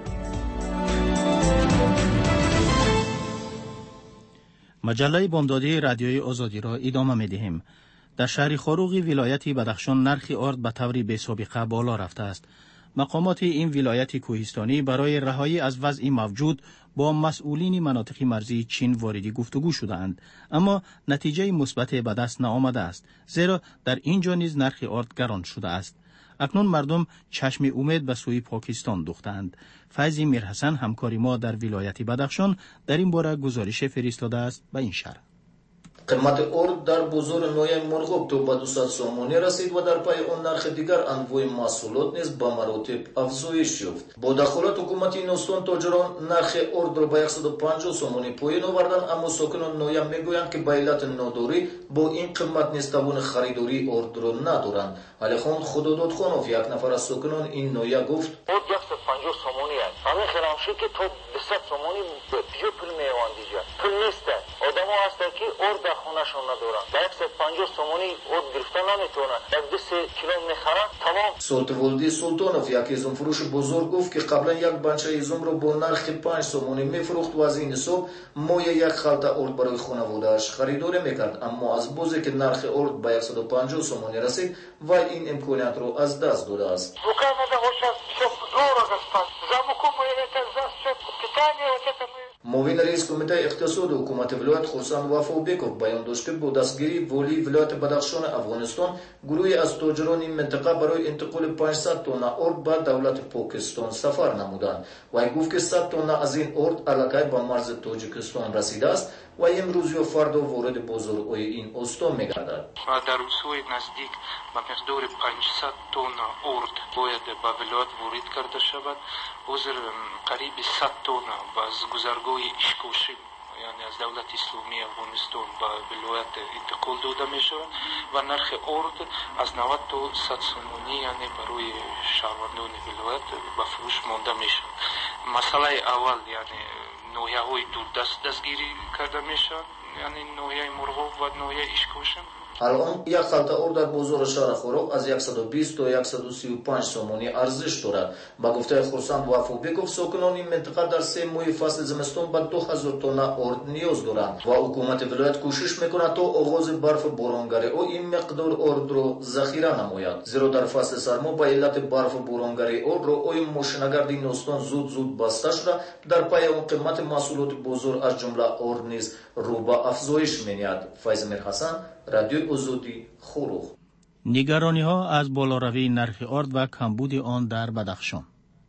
مجله بامدادی رادیوی آزادی را ادامه می‌دهیم. در شهر خاروغی ولایت بدخشان نرخ آرد به طور بی‌سابقه بالا رفته است. مقامات این ولایت کوهستانی برای رهایی از وضع موجود با مسئولین مناطق مرزی چین واردی گفتگو شدند، اما نتیجه مثبت به دست نآمده است، زیرا در اینجا نیز نرخ آرد گران شده است. اکنون مردم چشم امید به سوی پاکستان دوختند. فیض میرحسن همکار ما در ولایت بدخشان در این باره گزارش فرستاده است به این شهر. قیمت ارد در بازار نوی مرغوب تا به دویست سومانی رسید و در پای آن نرخ دیگر انواع محصولات نیز به مراتب افزایش یافت. با دخالت حکومت نوستان تاجران نرخ ارد را به صد و پنجاه سومانی پایین آوردند، اما ساکنان نوی میگویند که به علت ناداری با این قیمت نیز توان خریداری ارد را ندارند. علی خان خدادادخانوف یک نفر از ساکنان این نویه گفت: ارد صد و پنجاه سومانی است. همین خرامشی که تو بیست سومانی پیو پول میوان دیجا. پول نیست. آدم‌ها هستند که ارد خونه‌شون ندارن. با صد و پنجاه سومانی ارد گرفتن نمیتونن. یک دو سه کیلو میخرن تمام. سلطان‌ولدی سلطانوف یک ازم فروش بزرگ گفت که قبلا یک بنچه ازم را با نرخ پنج سومانی میفروخت و از این حساب مایه یک خلطه ارد برای خانواده‌اش خریداری میکرد، اما از بوزی که نرخ ارد به صد و پنجاه سومانی رسید و این امکانیت را از دست داده است. معاون رئیس کمیته اقتصاد حکومت ولایت خرسند وفابیکوف بیان داشت که با دستگیری والی ولایت بدخشان افغانستان گروهی از تاجران این منطقه برای انتقال پانصد تن ارد به دولت پاکستان سفر نمودند. وی گفت که صد تن از این ارد الکی به مرز تاجیکستان رسیده است و امروز یا فردا وارد بازارهای این استان می‌گردد. در روزهای نزدیک به مقدار پانصد تن ارد باید به ولایت وارد کرده شود. حاضر قریب صد تن از گذرگاه اشکوشی یعنی از دولت اسلامی افغانستان به ولایت انتقال داده می شود و نرخ ارد از نود تا صد سومانی یعنی برای شهروندان ولایت به فروش مانده می شود. مسئله اول یعنی نوعیه های دوردست دستگیری کرده می شود، یعنی نوعیه مرغوب و نوعیه اشکوشم. الان یک خلطه ارد در بازار شهر خاروغ از صد و بیست تا صد و سی و پنج سومانی ارزش دارد. با گفته خرسند وفابیکوف ساکنان این منطقه در سه ماه فصل زمستان به دو هزار تن ارد نیاز دارند و حکومت ولایت کوشش میکند تا آغاز برف بارانگری او این مقدار ارد را ذخیره نماید، زیرا در فصل سرما به علت برف بارانگری ارد را اوی ماشینگرد این استان زود زود بسته شده. در پای آن قیمت محصولات بازار از جمله ارد نیز رو به افزایش می‌آید. فیض میرحسن، رادیوی آزادی، خاروغ. نگرانی ها از بالاروی نرخ ارد و کمبود آن در بدخشان.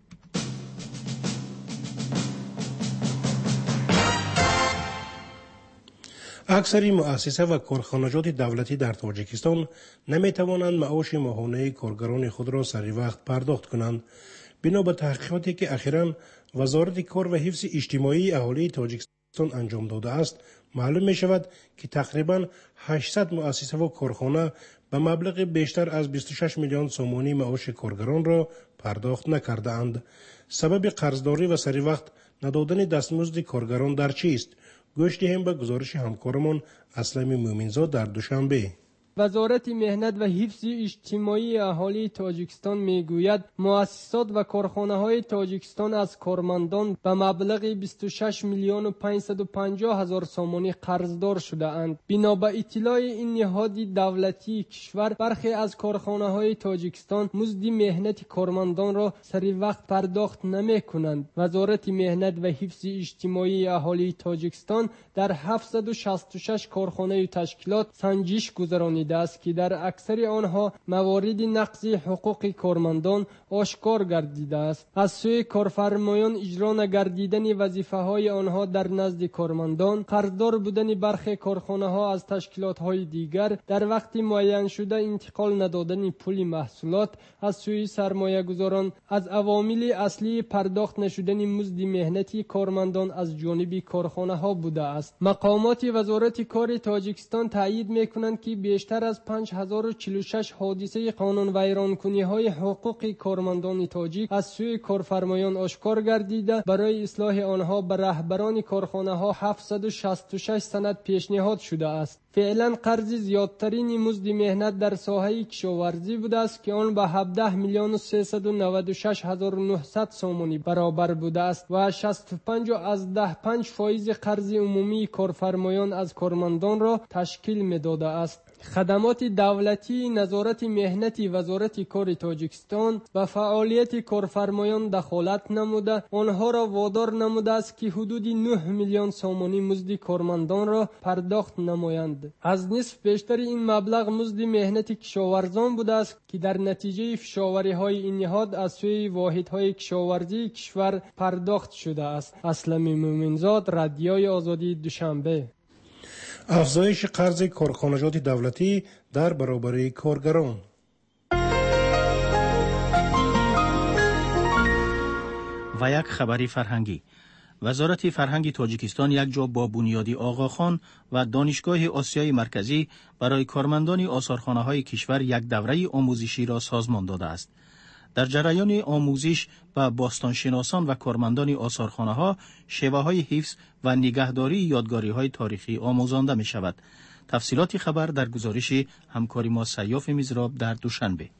اکثر مؤسسه و کارخانجات دولتی در تاجیکستان نمی توانند معاش ماهانه کارگران خود را سری وقت پرداخت کنند. بنا به تحقیقاتی که اخیراً وزارت کار و حفظ اجتماعی اهالی تاجیکستان انجام داده است، معلوم می شود که تقریباً هشتصد مؤسسه و کارخانه به مبلغ بیشتر از بیست و شش میلیون سومانی معاش کارگران را پرداخت نکرده اند. سبب قرضداری و سری وقت ندادن دستمزد کارگران در چیست؟ گوش دهیم به گزارش همکارمان اسلم مومنزاد در دوشنبه. وزارت مهنت و حفظ اجتماعی اهالی تاجیکستان میگوید مؤسسات و کارخانه‌های تاجیکستان از کارمندان به مبلغ بیست و شش میلیون و پانصد و پنجاه هزار سومانی قرضدار شده اند. بنا به اطلاع این نهاد دولتی کشور، برخی از کارخانه‌های تاجیکستان مزد مهنت کارمندان را سری وقت پرداخت نمی‌کنند. وزارت مهنت و حفظ اجتماعی اهالی تاجیکستان در هفتصد و شصت و شش کارخانه و تشکیلات سنجش گذرانید آمده است که در اکثر آنها موارد نقض حقوق کارمندان آشکار گردیده است. از سوی کارفرمایان اجرا نگردیدن وظیفه‌های آنها در نزد کارمندان، قرضدار بودن برخی کارخانه‌ها از تشکیلات‌های دیگر، در وقت معین شده انتقال ندادن پول محصولات از سوی سرمایه‌گذاران، از عوامل اصلی پرداخت نشدن مزد مهنتی کارمندان از جانب کارخانه‌ها بوده است. مقامات وزارت کار تاجیکستان تایید می‌کنند که بیشتر از پنج هزار و چهل و شش حادثه قانون ویرانکنی‌های حقوق کارمندان تاجیک از سوی کارفرمایان آشکار گردیده. برای اصلاح آنها به رهبران کارخانه‌ها هفتصد و شصت و شش سند پیشنهاد شده است. فعلا قرض زیادترین مزد مهنت در ساحه کشاورزی بوده است که آن به هفده میلیون و سیصد و نود و شش هزار و نهصد سومانی برابر بوده است و شصت و پنج از ده پنج فایز قرض عمومی کارفرمایان از کارمندان را تشکیل می‌داده است. خدمات دولتی نظارت مهنتی وزارت کار تاجیکستان و فعالیت کارفرمایان دخالت نموده آنها را وادار نموده است که حدود نه میلیون سومانی مزد کارمندان را پرداخت نمایند. از نصف بیشتر این مبلغ مزد مهنتی کشاورزان بوده است که در نتیجه فشاوری‌های این نهاد از سوی واحدهای کشاورزی کشور پرداخت شده است. اسلم مومنزاد، رادیوی آزادی، دوشنبه. افزایش قرض کارخانجات دولتی در برابر کارگران. و یک خبری فرهنگی. وزارت فرهنگ تاجیکستان یک جا با بنیادی آقاخان و دانشگاه آسیای مرکزی برای کارمندان آثارخانه‌های کشور یک دوره آموزشی را سازمان داده است. در جریان آموزش به باستانشناسان و کارمندان آثارخانه‌ها شیوه‌های حفظ و نگهداری یادگاری‌های تاریخی آموزانده می‌شود. تفصیلات خبر در گزارش همکاری ما سیاف میزراب در دوشنبه.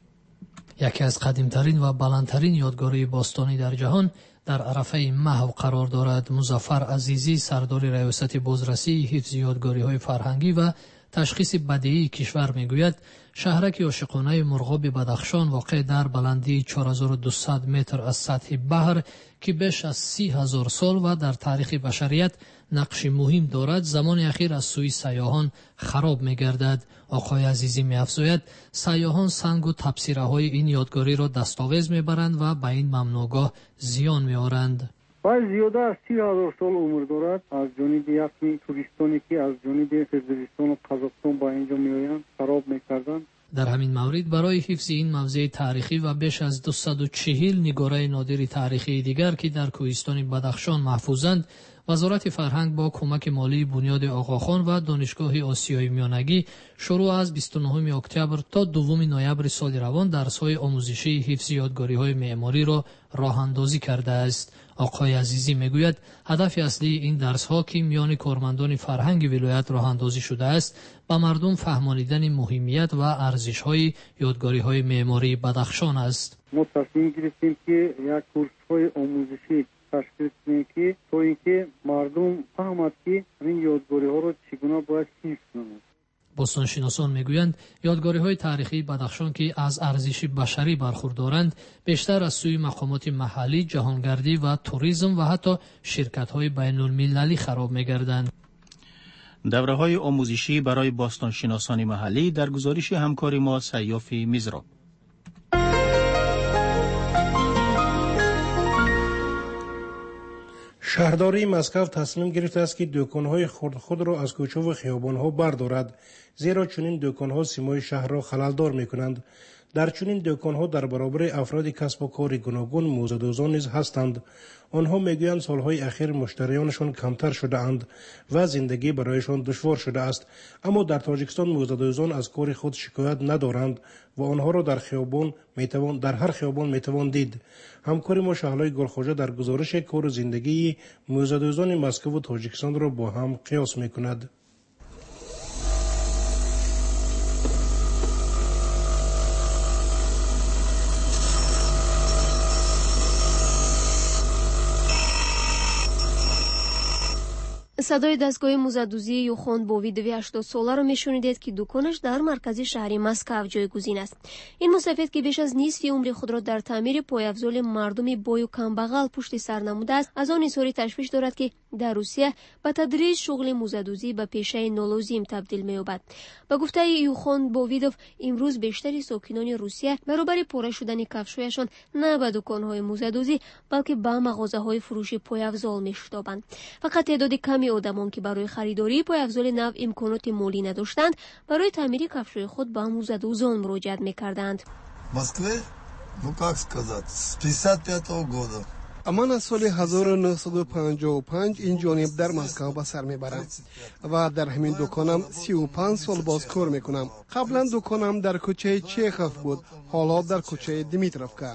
یکی از قدیمترین و بلندترین یادگاری باستانی در جهان در عرفه محو قرار دارد. مظفر عزیزی، سردار ریاست بازرسی حفظ یادگاری‌های فرهنگی و تشخیص بدیعی کشور میگوید شهرک عاشقانه مرغاب بدخشان واقع در بلندی چهار هزار و دویست متر از سطح بحر که بیش از سی هزار سال و در تاریخ بشریت نقش مهم دارد زمان اخیر از سوی سیاحان خراب میگردد. آقای عزیزی می‌افزاید سیاحان سنگ و تبصره های این یادگاری را دستاویز میبرند و به این ممنوعگاه زیان میآورند. باید زیاده از سی هزار سال عمر دارد. از جانب یکی توریستانی که از جانب قزاقستان و قزاقستان با اینجا میآیند خراب میکردند. در همین مورد برای حفظ این موضع تاریخی و بیش از دویست و چهل نگاره نادر تاریخی دیگر که در کوهستان بدخشان محفوظند، وزارت فرهنگ با کمک مالی بنیاد آقاخان و دانشگاه آسیای میانگی شروع از بیست و نهم اکتبر تا دوم نوامبر سال روان درس‌های آموزشی حفظ یادگاری‌های معماری را راه اندازی کرده است. آقای عزیزی میگوید هدف اصلی این درس‌ها که میان کارمندان فرهنگ ولایت راه اندازی شده است، به مردم فهمانیدن مهمیت و ارزش‌های یادگاری‌های معماری بدخشان است. ما تصمیم گرفتیم که یک کورس‌های آموزشی تشکیل کنیم که تا اینکه مردم فهمد که این یادگاری‌ها را چگونه باید حفظ کنند. باستانشناسان میگویند یادگاری‌های تاریخی بدخشان که از ارزش بشری برخوردارند بیشتر از سوی مقامات محلی، جهانگردی و توریسم و حتی شرکت‌های بین‌المللی خراب می‌گردند. دوره‌های آموزشی برای باستانشناسان محلی در گزارش همکاری ما سیاف میزراب. شهرداری مسکو تصمیم گرفته است که دکان‌های خود خود را از کوچه و خیابان‌ها بردارد، زیرا چنین دکان‌ها سیمای شهر را خلل‌دار می‌کنند. در چنین دکان‌ها در برابر افراد کسب و کار گوناگون موزه‌دوزان نیز هستند. آنها میگویند سالهای اخیر مشتریانشان کمتر شده‌اند و زندگی برایشان دشوار شده است، اما در تاجیکستان موزه‌دوزان از کار خود شکایت ندارند و آنها را در خیابان میتوان در هر خیابان میتوان دید. همکار ما شهلای گلخوجه در گزارش کار و زندگی موزه‌دوزان مسکو و تاجیکستان را با هم قیاس میکند. صدای دستگاه موزه‌دوزی یوخان بوویدوی هشتاد ساله را میشنیدید که دکانش در مرکز شهر مسکو جایگزین است. این مسافر که بیش از نصف عمر خود را در تعمیر پایافزال مردم بای و کمبغل پشت سر نموده است، از آن اظهار تشویش دارد که در روسیه به تدریج شغل موزه‌دوزی به پیشه نالازم تبدیل می‌یابد. با گفته یوخان بوویدوف، امروز بیشتری ساکنان روسیه برابر پاره شدن کفش‌هایشان نه به دکان‌های موزه‌دوزی بلکه به مغازه‌های فروش پایافزال می‌شتابند. فقط تعداد کمی آدمان که برای خریداری پایافزال نو امکانات مالی نداشتند، برای تعمیر کفش‌های خود به موزه‌دوزان مراجعت می‌کردند. Москве, ну как сказать, с пятьдесят пятого года. من از سال هزار و نهصد و پنجاه و پنج این جانب در مسکو به سر میبرم و در همین دکانم سی و پنج سال باز کار میکنم. قبلا دکانم در کوچه چیخوف بود، حالا در کوچه دیمیتروفکا.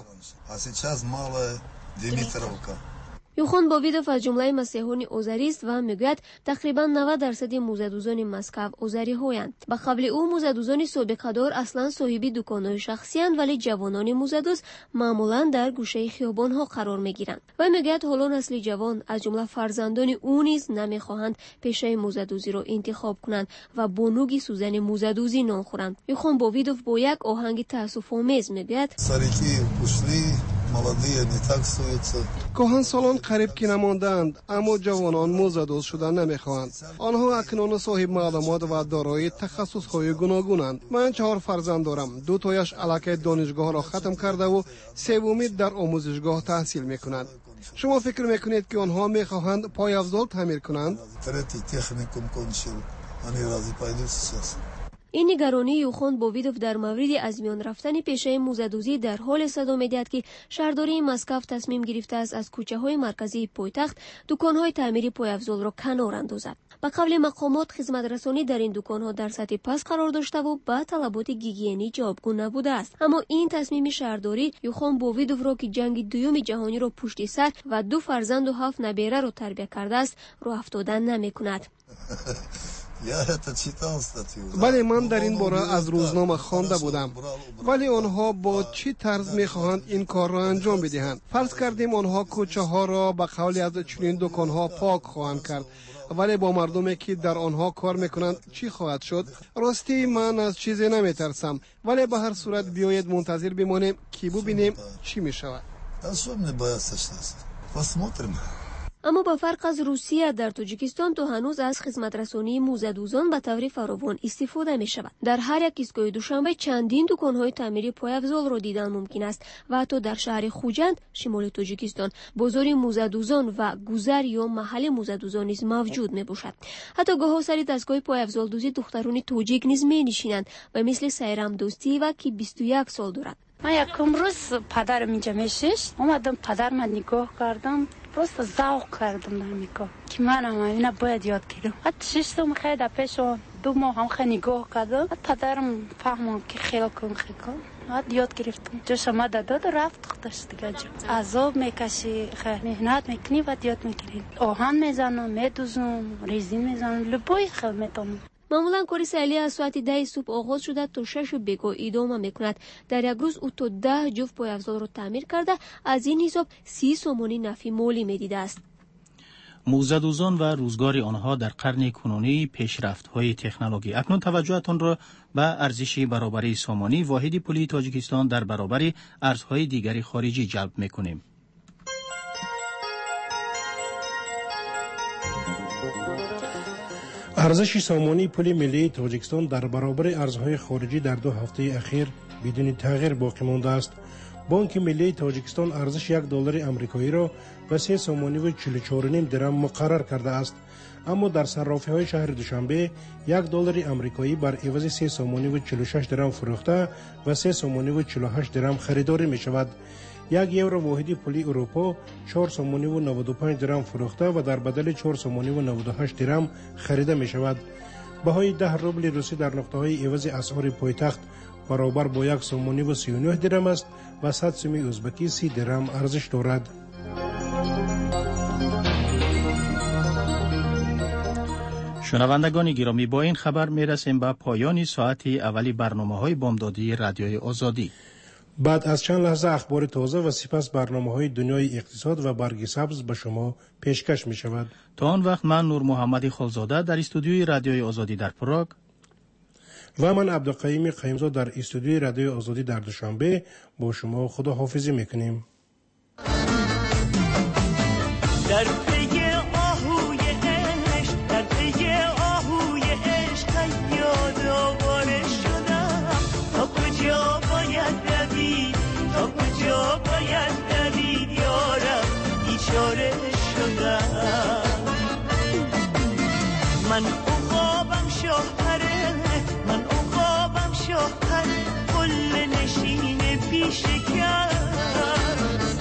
یوخان بوویدوف از جمله مسیحیان آذری است و میگوید تقریبا نود درصد موزه‌دوزان مسکو آذری‌هایند. به قول او موزه‌دوزان سابقه‌دار اصلا صاحب دکان‌های شخصی‌اند، ولی جوانان موزه‌دوز معمولاً در گوشه خیابان‌ها قرار می‌گیرند. و میگوید حالا نسل جوان از جمله فرزندان او نیز نمی‌خواهند پیشه موزه‌دوزی را انتخاب کنند و با نوک سوزن موزه‌دوزی نان خورند. یوخان بوویدوف با یک آهنگ تأسف‌آمیز میگوید: کهن سالان قریب که نماندند، اما جوانان موزه‌دوز شدن نمیخواهند. آنها اکنون صاحب معلومات و دارای تخصص‌های گوناگونند. من چهار فرزند دارم. دو تایش علاقه دانشگاه را ختم کرده و سومی در آموزشگاه تحصیل میکنند. شما فکر میکنید که آنها میخواهند پایافزال تعمیر کنند؟ این نگرانی یوخان بوویدوف در مورد از میان رفتن پیشه موزه‌دوزی در حال صدا می‌دهد که شهرداری مسکو تصمیم گرفته است از کوچه‌های مرکزی پایتخت دکان‌های تعمیر پایافزال را کنار اندازد. به قول مقامات، خدمت رسانی در این دکان‌ها در سطح پست قرار داشته و به طلبات گیگینی جوابگو نبوده است. اما این تصمیم شهرداری یوخان بوویدوف را که جنگ دوم جهانی را پشت سر و دو فرزند و هفت نبیره را تربیت کرده است، راه افتادن نمی‌کند. ولی من در این باره از روزنامه خوانده بودم. ولی آنها با چی طرز میخواهند این کار را انجام بدهند؟ فرض کردیم آنها کوچه ها را به قول از چنین دکان ها پاک خواهند کرد، ولی با مردمی که در آنها کار میکنند چی خواهد شد؟ راستی من از چیزی نمیترسم، ولی به هر صورت بیایید منتظر بمانیم که ببینیم چی میشود. اما با فرق از روسیه، در تاجیکستان تا هنوز از خدمت رسانی موزه‌دوزان به طور فراوان استفاده می شود. در هر یک ایستگاه دوشنبه چندین دکان‌های تعمیر پایافزال را دیدن ممکن است و حتی در شهر خوجند شمال تاجیکستان بازار موزه‌دوزان و گذر یا محل موزه‌دوزان نیز موجود می باشد. حتی گاه‌ها سر دستگاه پایافزال دوزی دختران تاجیک نیز می نشینند و مثل سیرم دوستی و که بیست و یک سال دارد. من یکم روز پدرم اینجا میشش، اومدم پدرم نگاه کردم، просто ذوق کردم نمیگه که من هم اینا باید یاد گیرم. حتی شش تا میخواد در پیش دو ماه هم خیلی نگاه کردم، پدرم فهمم که خیلی کن خیلی کن بعد یاد گرفتم. جوش آمد داد رفت خودش دیگه جو عذاب میکشی، خیلی مهنت میکنی و یاد میگیری. آهن میزنم، میدوزم، ریزین میزنم، لبای خیلی میتونم. معمولا کاری سیلی از ساعت ده صبح آغاز شده تا شش بیگاه ادامه میکند. در یک روز او تا ده جفت پایافزال را تعمیر کرده، از این حساب سی سومانی نفع مالی میدیده است. موزه‌دوزان و روزگار آنها در قرن کنونی پیشرفت‌های تکنولوژی. اکنون توجهتان را به ارزش برابری سامانی واحد پولی تاجیکستان در برابر ارزهای دیگری خارجی جلب میکنیم. ارزش سامانی پول ملی تاجیکستان در برابر ارزهای خارجی در دو هفته اخیر بدون تغییر باقی مانده است. بانک ملی تاجیکستان ارزش یک دلار آمریکایی را به سه سامانی و چهل و چهار و نیم درم مقرر کرده است. اما در صرافی‌های شهر دوشنبه یک دلار آمریکایی بر عوض سه سامانی و چهل و شش درم فروخته و سه سامانی و چهل و هشت درم خریداری می شود. یک یورو واحدی پولی اروپا چهار سامانی و نود و پنج درم فروخته و در بدل چهار سامانی و نود و هشت درم خریده می شود. بهای ده روبل روسی در نقطه های عوض اسعار پایتخت برابر با یک سامانی و سی و نه درم است و صد سوم ازبکی سی درم ارزش دارد. شنوندگان گرامی، با این خبر می رسیم به پایان ساعت اولی برنامه های بامدادی رادیوی آزادی. بعد از چند لحظه اخبار تازه و سپس برنامه های دنیای اقتصاد و برگ سبز به شما پیشکش می شود. تا آن وقت من نور محمد خالزاده در استودیوی رادیوی آزادی در پراگ و من عبدالقیوم قیمزاد در استودیوی رادیوی آزادی در دوشنبه با شما خداحافظی میکنیم. در پی آهوی من عقابم شاهره، من عقابم شاهره، قل نشین پیش کرد.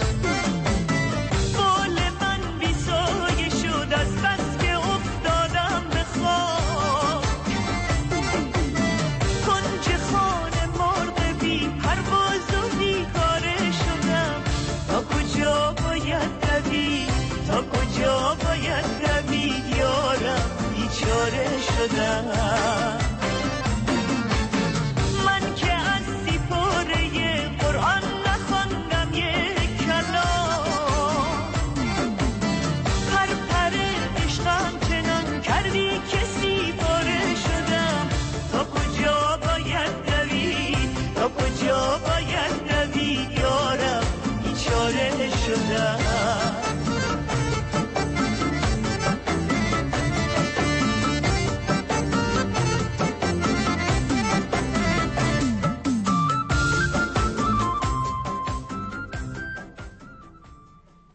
بال من بی سایه شد از بس که افتادم به خاک. کنج خانه مرغ بی پرواز و بیکاره شدم. تا کجا باید روی، تا کجا باید روی یارم، بیچاره شدم.